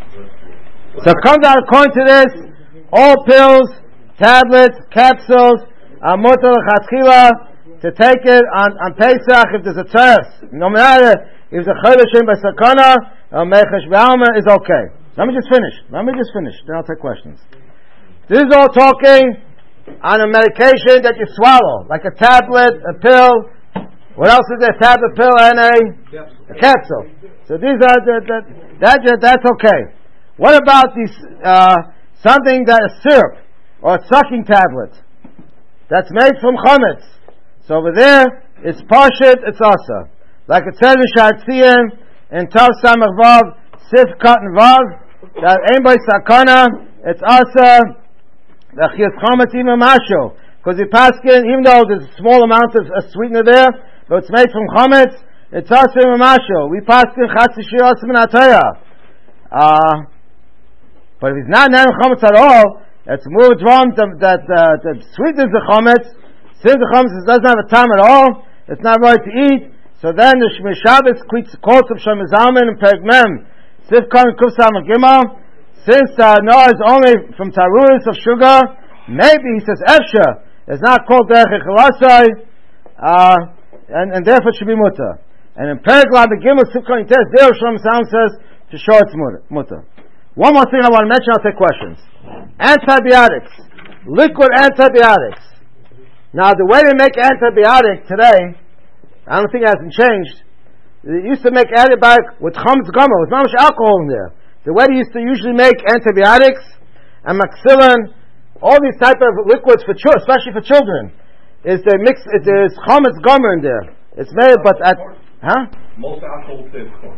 So it comes out according to this: all pills, tablets, capsules, mutar l'chatchila. To take it on, on Pesach if there's a test, no matter if it's a chayloshim by sakana or mechesh b'alma, is okay. Let me just finish. Let me just finish. Then I'll take questions. This is all talking on a medication that you swallow, like a tablet, a pill. What else is there? Tablet, pill, and a, a capsule. So these are the, the, that that's okay. What about these uh, something that is syrup or a sucking tablet that's made from chametz? So over there, it's Parshit, it's Asa. Like it says in Shatzian, in Tav Samach Vav, Sif Kat and Vav, that Ein By Sakana, it's Asa, the Chias Chametz even Masho. Because we pass in, even though there's a small amount of a sweetener there, but it's made from Chametz, it's Asa even Masho. We pass in Chatzi Shir Asa Min Ataya. Uh, but if it's not Nan Chametz at all, it's more drum that, uh, that sweetens the Chametz. Since the chametz doesn't have a time at all, it's not right to eat. So then the Shmir Shabbos quotes of Shlomo Zalman and Perek Mem, Sifkan Kuf Samach Gimel. Since uh, Noah is only from Tarus of sugar, maybe he says Efsha is not called Derech Echalasai, uh, and and therefore it should be mutar. And in Perek Lav Gimel Sifkan Yites, there Shlomo Zalman says to show it's mutar. One more thing I want to mention. I'll take questions. Antibiotics, liquid antibiotics. Now, the way they make antibiotic today, I don't think it hasn't changed. They used to make antibiotic with chametz gomer, with mamish alcohol in there. The way they used to usually make antibiotics, and maxillin, all these type of liquids for children, especially for children, is they mix, it, there's chametz gomer in there. It's made, but at, huh? Most alcohol says corn.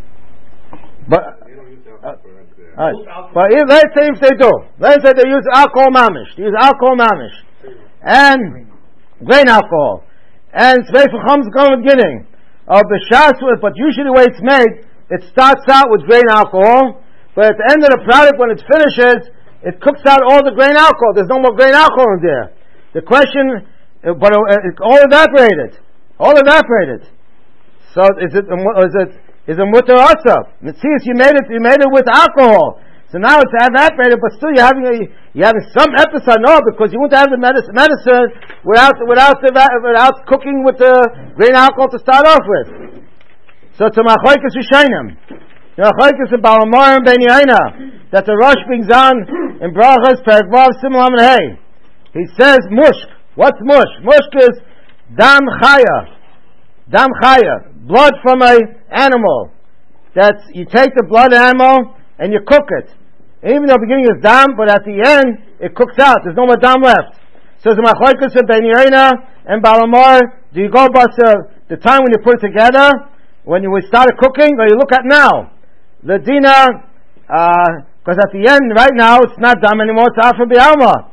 But, You don't use uh, alcohol for that. all right. But if, let's say if they do, let's say they use alcohol mamish, they use alcohol mamish. And grain alcohol, and it's made from chametz gomer beginning. of the shas, but usually the way it's made, it starts out with grain alcohol, but at the end of the product, when it finishes, it cooks out all the grain alcohol. There's no more grain alcohol in there. The question, but it all evaporated, all evaporated. So is it is it is it mutter also? Mitzias, you made it, you made it with alcohol. So now it's evaporated, but still you're having a, you're having some episode, no, because you wouldn't have the medicine, medicine without without the, without cooking with the grain alcohol to start off with. So to Machoikas Rishainim, the Machoikas of Balamar and Ben Yaina, that the Rosh brings on in Brachas Perikvav Simlam Hey. He says mushk. What's mushk? Mushk is dam chaya, dam chaya, blood from a animal. That's you take the blood animal and you cook it. Even though the beginning is dam, but at the end it cooks out. There's no more dam left. So the Machoikas of Ben Yaina and Balamar, do you go by the time when you put it together, when you started cooking, or you look at now? The dina, because uh, at the end, right now, it's not dam anymore, it's afa b'alma.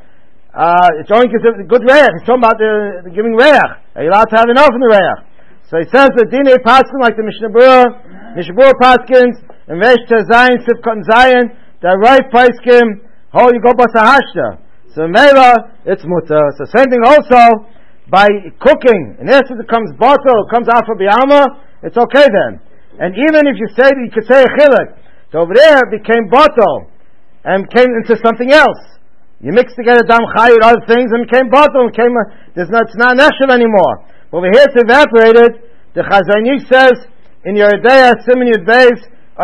Uh, it's only gives a good reach. It's talking about the, the giving reach. Are you allowed to have enough in the reach? So he says the dina paskin, like the Mishnah Berurah, Mishnah Berurah paskins, and Vesh Tezayin, Sivkot Zayin, the right paskin, how you go by sahashta. So Mela, it's mutter. So same thing also, by cooking, and after it comes bottle, it comes afa b'alma, it's okay then. And even if you say that you could say a chilik, so over there it became bottle and came into something else. You mix together dam chai with other things and became bottle and came. A, there's not, it's not neshav anymore. Over here it's evaporated. The Chazon Ish says in your Yeridea Siman Yud Beis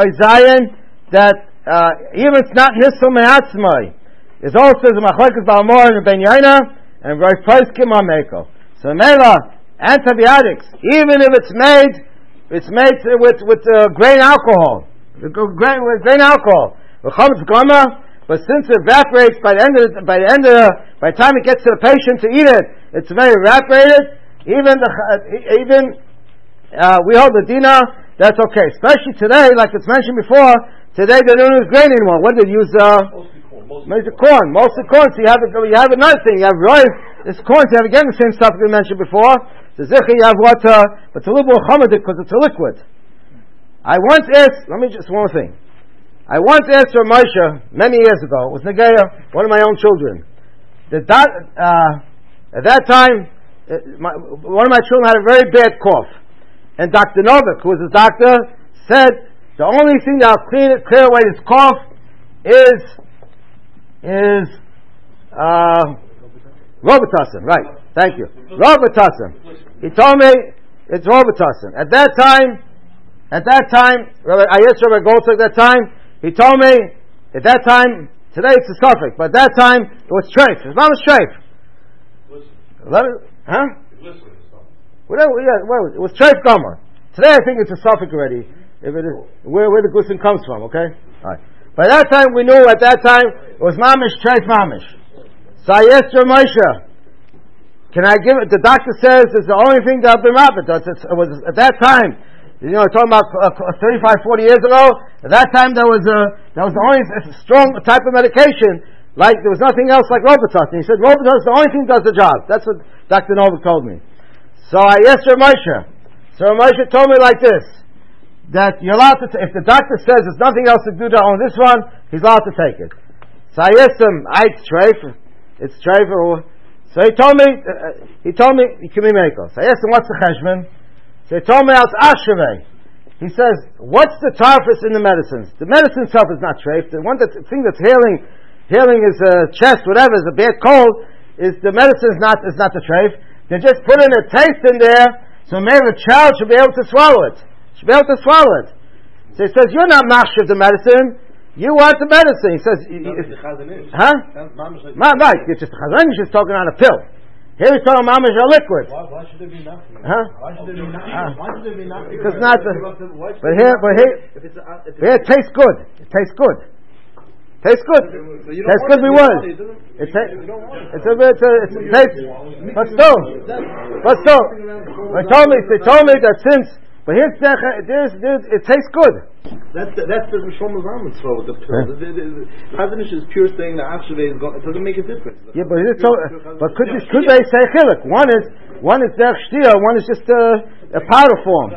Zion that uh, even it's not nisel me'atzmai. It also says Machoikas Balamor and Ben Yaina and Rosh Poskim Ameko. So Mela, antibiotics, even if it's made. It's made with with uh, grain alcohol, grain with grain alcohol. But since it evaporates by the end of the, by the end of the, by the time it gets to the patient to eat it, it's very evaporated. Even the even uh, we hold the dina, that's okay. Especially today, like it's mentioned before, today they don't use grain anymore. What do they use? Uh, mostly corn. Mostly corn. So you have a, you have another thing. You have rice. It's corn. So you have again the same stuff we mentioned before. So zicha you have water, but it's a little more chamadik because it's a liquid. I once asked, let me just one more thing. I once asked Rav Moshe many years ago, it was Negaya, one of my own children. The doc, uh, at that time, uh, my, one of my children had a very bad cough. And Doctor Novik, who was his doctor, said the only thing that'll clean it, clear away his cough is, is, uh, Robitussin, right. Thank you. Robitussin. He told me it's Robitussin. At that time, at that time, I asked Rabbi Goldberg at that time, he told me, at that time, today it's a suffix, but at that time, it was treif. It's not a treif. Huh? Whatever, yeah, well, it was treif gomer. Today I think it's a suffix already, if it is, where, where the gusin comes from, okay? Alright. But at that time, we knew at that time, it was mamish, treif mamish. So I asked Rabbi Moshe, can I give it? The doctor says it's the only thing that I've been rapping. It was at that time, you know, talking about uh, thirty-five, forty years ago. At that time, there was a that was the only strong type of medication. Like there was nothing else like Robitussin. He said Robitussin is the only thing that does the job. That's what Doctor Novik told me. So I asked Rav Moshe. So Rav Moshe told me like this: that you're allowed to. T- if the doctor says there's nothing else to do to on this one, he's allowed to take it. So I asked him, "I it's treif, it's treif." So he told me, uh, he told me, you can be meko. So I asked him, what's the cheshbon? So he told me, it's ashrei. He says, what's the tarfus in the medicines? The medicine itself is not treif. The one that, the thing that's healing, healing is a chest, whatever, is a bad cold, is the medicine is not, is not the treif. They just put in a taste in there, so maybe the child should be able to swallow it. Should be able to swallow it. So he says, you're not mashriv the medicine, you want the medicine. He says, huh? Ma, right, it's just the Chazon Ish is talking on a pill. Here he's talking mamish a liquid. Why, why should there be nothing? Huh? Why should there be nothing? Uh, why should there be nothing? Because not the, but here, but here, but here it tastes good. It tastes good. Tastes good. Tastes good. We want it. It's a, it's a, it's a, it's a taste. But still, but still, they told me, they told me that since. But here's there's, there's, it tastes good. That's the, that's the Shlomo Zalman throw with the pill. The Chazon Ish is pure saying the Achshaveh is going. It doesn't make a difference. Yeah, but it's so, but could this, could they say chilik? One is one is derech shtia, one is just a, a powder form.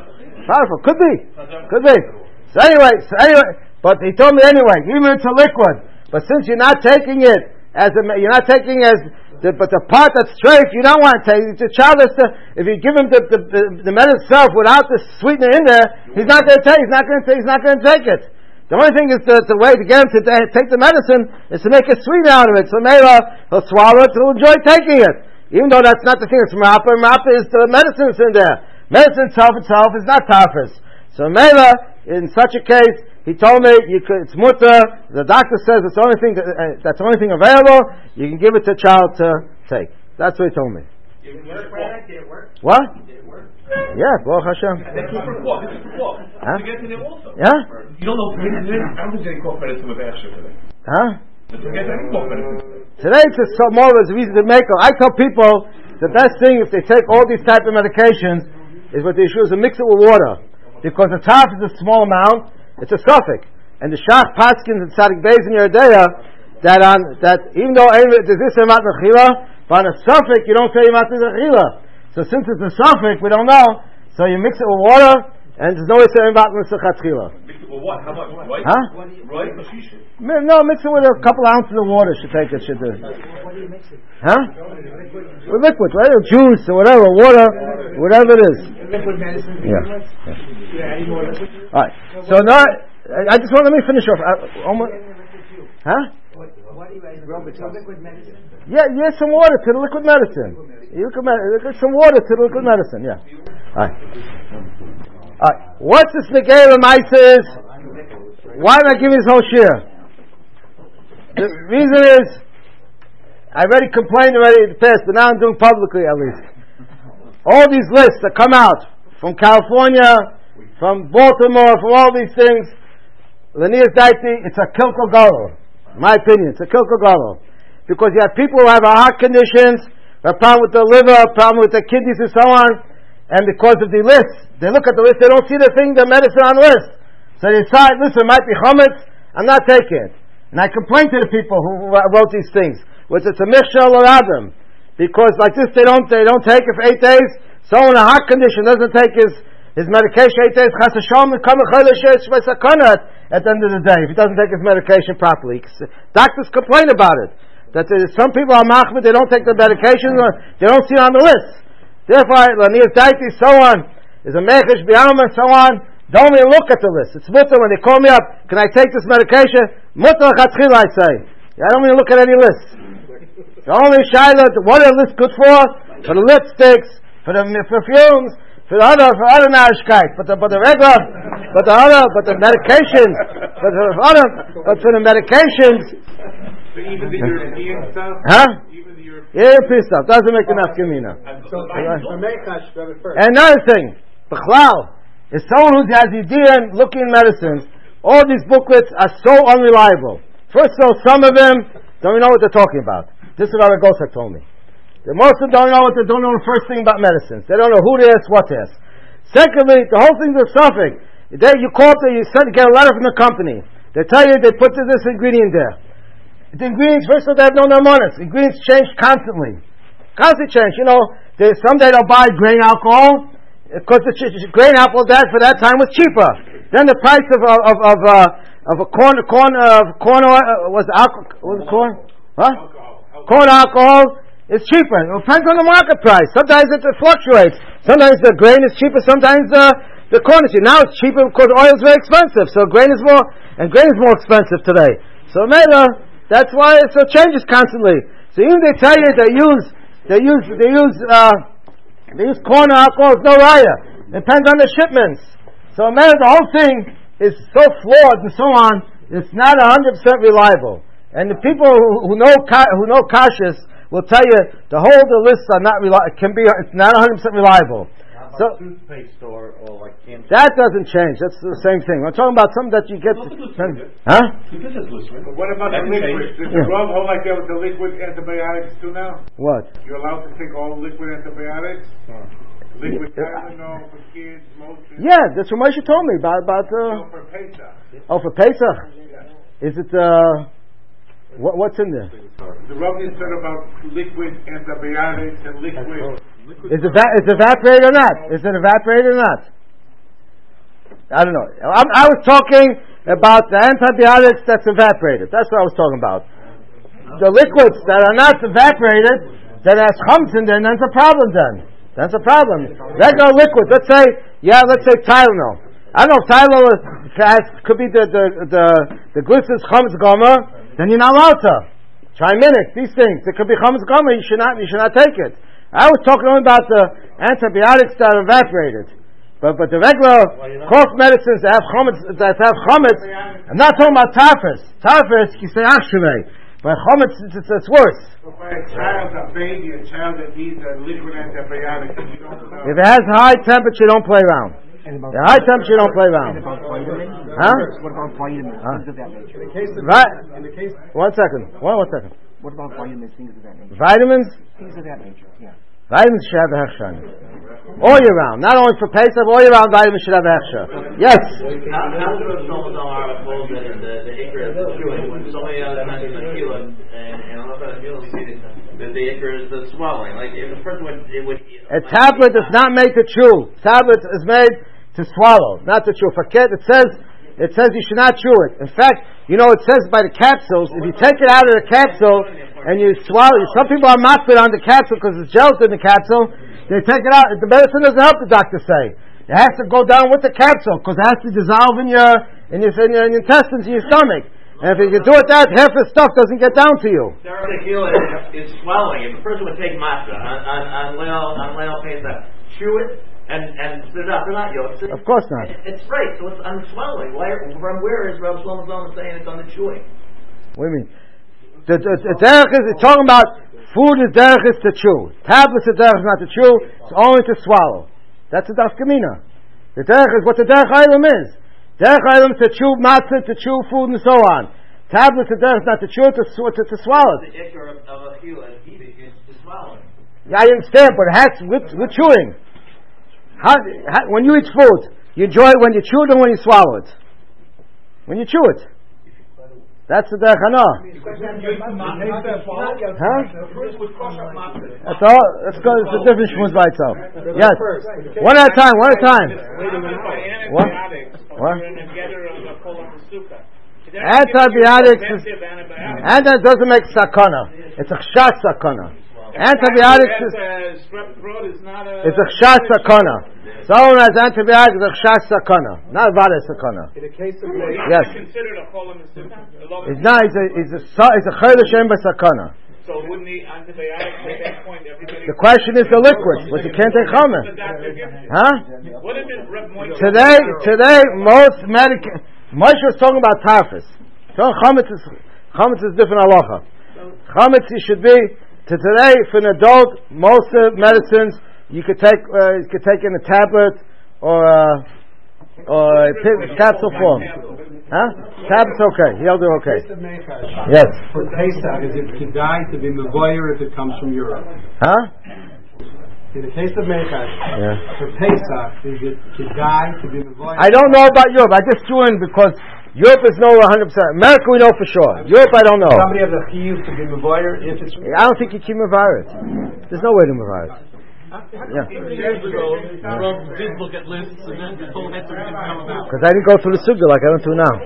Powerful. Could be. Could be. So anyway, so anyway, but he told me anyway, even it's a liquid. But since you're not taking it as a, you're not taking as, the, but the part that's straight, you don't want to take. The child has to, if you give him the the, the, the medicine itself without the sweetener in there, he's not going to take. He's not going to take. He's not going to take it. The only thing is the, the way to get him to take the medicine is to make a sweet out of it. So maybe he'll swallow it, he'll enjoy taking it. Even though that's not the thing, it's marapa. Marapa is the medicine that's in there. Medicine itself itself is not tafis. So maybe in such a case, he told me you could, it's mutter. The doctor says it's the only thing that, uh, that's the only thing available. You can give it to a child to take. That's what he told me. Did it work? What? Did it work? Yeah, Baruch Hashem. This is for what? This is for what? Huh? To get to there also. Yeah? You don't know. I don't think any cough medicine with Asher today. Huh? To get any cough medicine. Today it's just so more as a reason to make it. I tell people the best thing if they take all these type of medications is what they issue is to mix it with water. Because the taf is a small amount, it's a suffix. And the Shach Paskins and Tzadik Beis in Yeridea that on that even though there's this amount of chila, but on a suffix you don't say amount of chila. So since it's a suffix, we don't know. So you mix it with water, and there's no way to say about Mesachat chila. Mix it with what? How much? Right? Huh? Right? Or shisha? No, mix it with a couple ounces of water. Should take it. Should do. What do you mix it? Huh? With liquid, right? Or juice or whatever, water, whatever it is. Liquid medicine. Yeah. Yeah, any more liquid? All right. So now, I just want let me finish off. I, almost, huh? What, what do you guys liquid medicine? Yeah, yeah, some water to the liquid medicine. You can make some water to the liquid medicine. Yeah. All right. All right. What's this Negela Maisa is? Why am I giving this whole share? The reason is I already complained already in the past, but now I'm doing publicly at least. All these lists that come out from California, from Baltimore, from all these things, Lanias Daiti, it's a kilko galo. In my opinion, it's a kilko galo. Because you have people who have heart conditions, a problem with the liver, a problem with the kidneys and so on, and because of the list, they look at the list, they don't see the thing, the medicine on the list. So they decide, listen, it might be chametz, I'm not taking it. And I complain to the people who wrote these things, which it's a mishal or adam, because like this they don't they don't take it for eight days. Someone in a heart condition doesn't take his his medication eight days. Chas Hashem come at the end of the day if he doesn't take his medication properly. Doctors complain about it. That some people are machmir, they don't take the medication, they don't see it on the list. Therefore, Lanias Daiti, so on, is a mechish b'yam and so on. Don't even look at the list. It's mutter when they call me up. Can I take this medication? Mutter chatchil, I say. I don't even look at any list. The only shaila, what are the list good for? For the lipsticks, for the perfumes, for the other, for other narishkeit, but the, but the regular, but the other, but the medications, but the other, but for the medications. So even the European stuff? Huh? Even the European European stuff doesn't make enough gemina. And another thing, B'chlal, is someone who has Yudian looking at medicines. All these booklets are so unreliable. First of all, some of them don't even know what they're talking about. This is what Rabbi Gosak told me. The most of them don't know what they don't know the first thing about medicines. They don't know who to ask, what to ask. Secondly, the whole thing's a suffix. They, you call to, you send, get a letter from the company. They tell you they put this ingredient there. The ingredients, first of all, they have no normonis. Ingredients change constantly. Constantly change. You know, they, someday they'll buy grain alcohol, because the ch- grain alcohol that for that time was cheaper. Then the price of of of, of, uh, of a corn corn uh, corn oil uh, was alcohol was it corn huh alcohol. Corn alcohol is cheaper. It depends on the market price. Sometimes it fluctuates. Sometimes the grain is cheaper. Sometimes the the corn is cheaper. Now it's cheaper because oil is very expensive. So grain is more and grain is more expensive today. So maybe that's why it so changes constantly. So even they tell you they use they use they use. Uh, They use corn alcohol, it's no raya. It depends on the shipments. So man, the whole thing is so flawed and so on, it's not one hundred percent reliable. And the people who, who know who know kashas will tell you the whole the lists are not reliable. It can be it's not one hundred percent reliable. So toothpaste or, or like cancer. That doesn't change. That's the same thing. I'm talking about something that you get. To, huh? But what about the liquids? Does the Yeah. Rav hold like that with the liquid antibiotics too now? What? You're allowed to take all liquid antibiotics? Liquid Tylenol for kids, lotion. Yeah, that's what Moshe told me about about. Uh, So for Pesach. oh, for Pesach, is it? Uh, what, what's in there? The Rav said about liquid antibiotics and liquid. Is it va- is it evaporated or not? Is it evaporated or not? I don't know. I'm, I was talking about the antibiotics that's evaporated. That's what I was talking about. The liquids that are not evaporated, then has chumtz in there, and that's a problem then. That's a problem. Regular liquids, let's say, yeah, let's say Tylenol. I don't know if Tylenol has, could be the, the, the, the glycerin chumtz gomer, then you're not allowed to. Triminic, these things, it could be chumtz gomer, you should not, you should not take it. I was talking only about the antibiotics that are evaporated. But but the regular cough medicines that have chametz, that have chametz, I'm not talking about typhus. Typhus, you say achshavei. But chametz, it's, it's, it's worse. So for a child, a baby, a child that needs a liquid antibiotic, you don't know. If it has high temperature, don't play around. The high temperature, don't play around. Huh? What about vitamins? Huh? Things of that nature. In the case of, Right. in the case, One second. One, one second. what about vitamins? Things of that nature. Vitamins? Things of that nature. Yeah. Vitamins should have a hechsher. All year round. Not only for Pesach, all year round vitamins should have a hechsher. Yes? How, how do the Shlomo articles that in the, the Iker is the chewing, when so many others mention the Kila, and, and I don't know if the Kila we see this, that the Iker is the swelling. Like, if the person would, it would... A tablet does not make to chew. Tablet is made to swallow, not to chew. For kid, it says, it says you should not chew it. In fact, you know, it says by the capsules, if you take it out of the capsule, and you swallow it, some people are makbid on the capsule because it's gelatin in the capsule, they take it out. The medicine doesn't help, the doctor say. It has to go down with the capsule because it has to dissolve in your in your, in your, in your intestines, in your stomach. And if you do it that, half the stuff doesn't get down to you. The Kila is swelling. If a person would take matzah on on on Leil on Leil Pesach, chew it and and spit it out, they're not yolks. Of course not. It, it's straight, so it's on swelling. Why, from where is Rav Shlomo Zalman saying it's on the chewing? What do you mean? The, the, the derech is it's talking about food is derech is to chew. Tablets is derech is not to chew. It's only to swallow. That's the dafkamina. The derech is what the derech item is. Derech item is to chew matzah, to chew food, and so on. Tablets is derech is not to chew, to, to, to swallow it. The ikar of, of a chila and eating is to swallowing. Yeah, I understand, but it has with, with chewing. How, how, when you eat food, you enjoy it when you chew it or when you swallow it? When you chew it. That's the derech hana. Huh? That's all. That's good. It's a different shmuz by itself. Yes. One at a time. One at a time. What? What? Antibiotics is, and that doesn't make sakana. It's a chshat sakana. Antibiotics is, it's a chshat sakana. Someone has antibiotics, it's a chshat sakana, not vada sakana. In the case of yes. It's not. It's a. It's a. It's a chayla shem sakana. So wouldn't the antibiotics at that point everybody? The question is the liquids, but you can't take chamer. Huh? Today, today, most medic. Moshe was talking about typhus. So chametz is chametz is different halacha. Chametz you should be to today for an adult. Most of medicines you could take. Uh, you could take in a tablet or uh, or a p- capsule form. Huh? Tablet's okay. He'll do okay. Yes. For Pesach, is it kedai to be mevoyer if it comes from Europe? Huh? In the case of Mechash, yeah. For Pesach, is it kedai to be mevoyer? I don't know about Europe. I just threw in because Europe is no one hundred percent. America we know for sure. Europe I don't know. Somebody has a chiyuv to be mevoyer if it's. I don't think you keep mevoyer. There's no way to mevoyer. Yeah. Years ago, Rob did look at lists and then his whole head didn't come about. Because I didn't go through the sugya like I don't do now.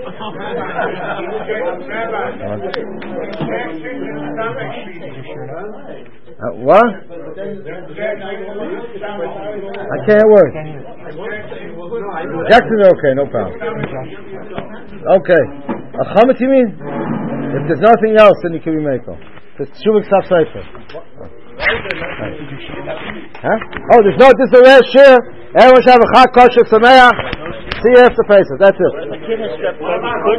uh, what? I can't work. Jackson, okay, no problem. Okay. A chametz you mean? If there's nothing else, then you can be meko. There's shuvik saf sefer. Huh? Oh, there's no, this is a rare share. Everyone should have a chag kosher sameach. See you after Pesach. That's it.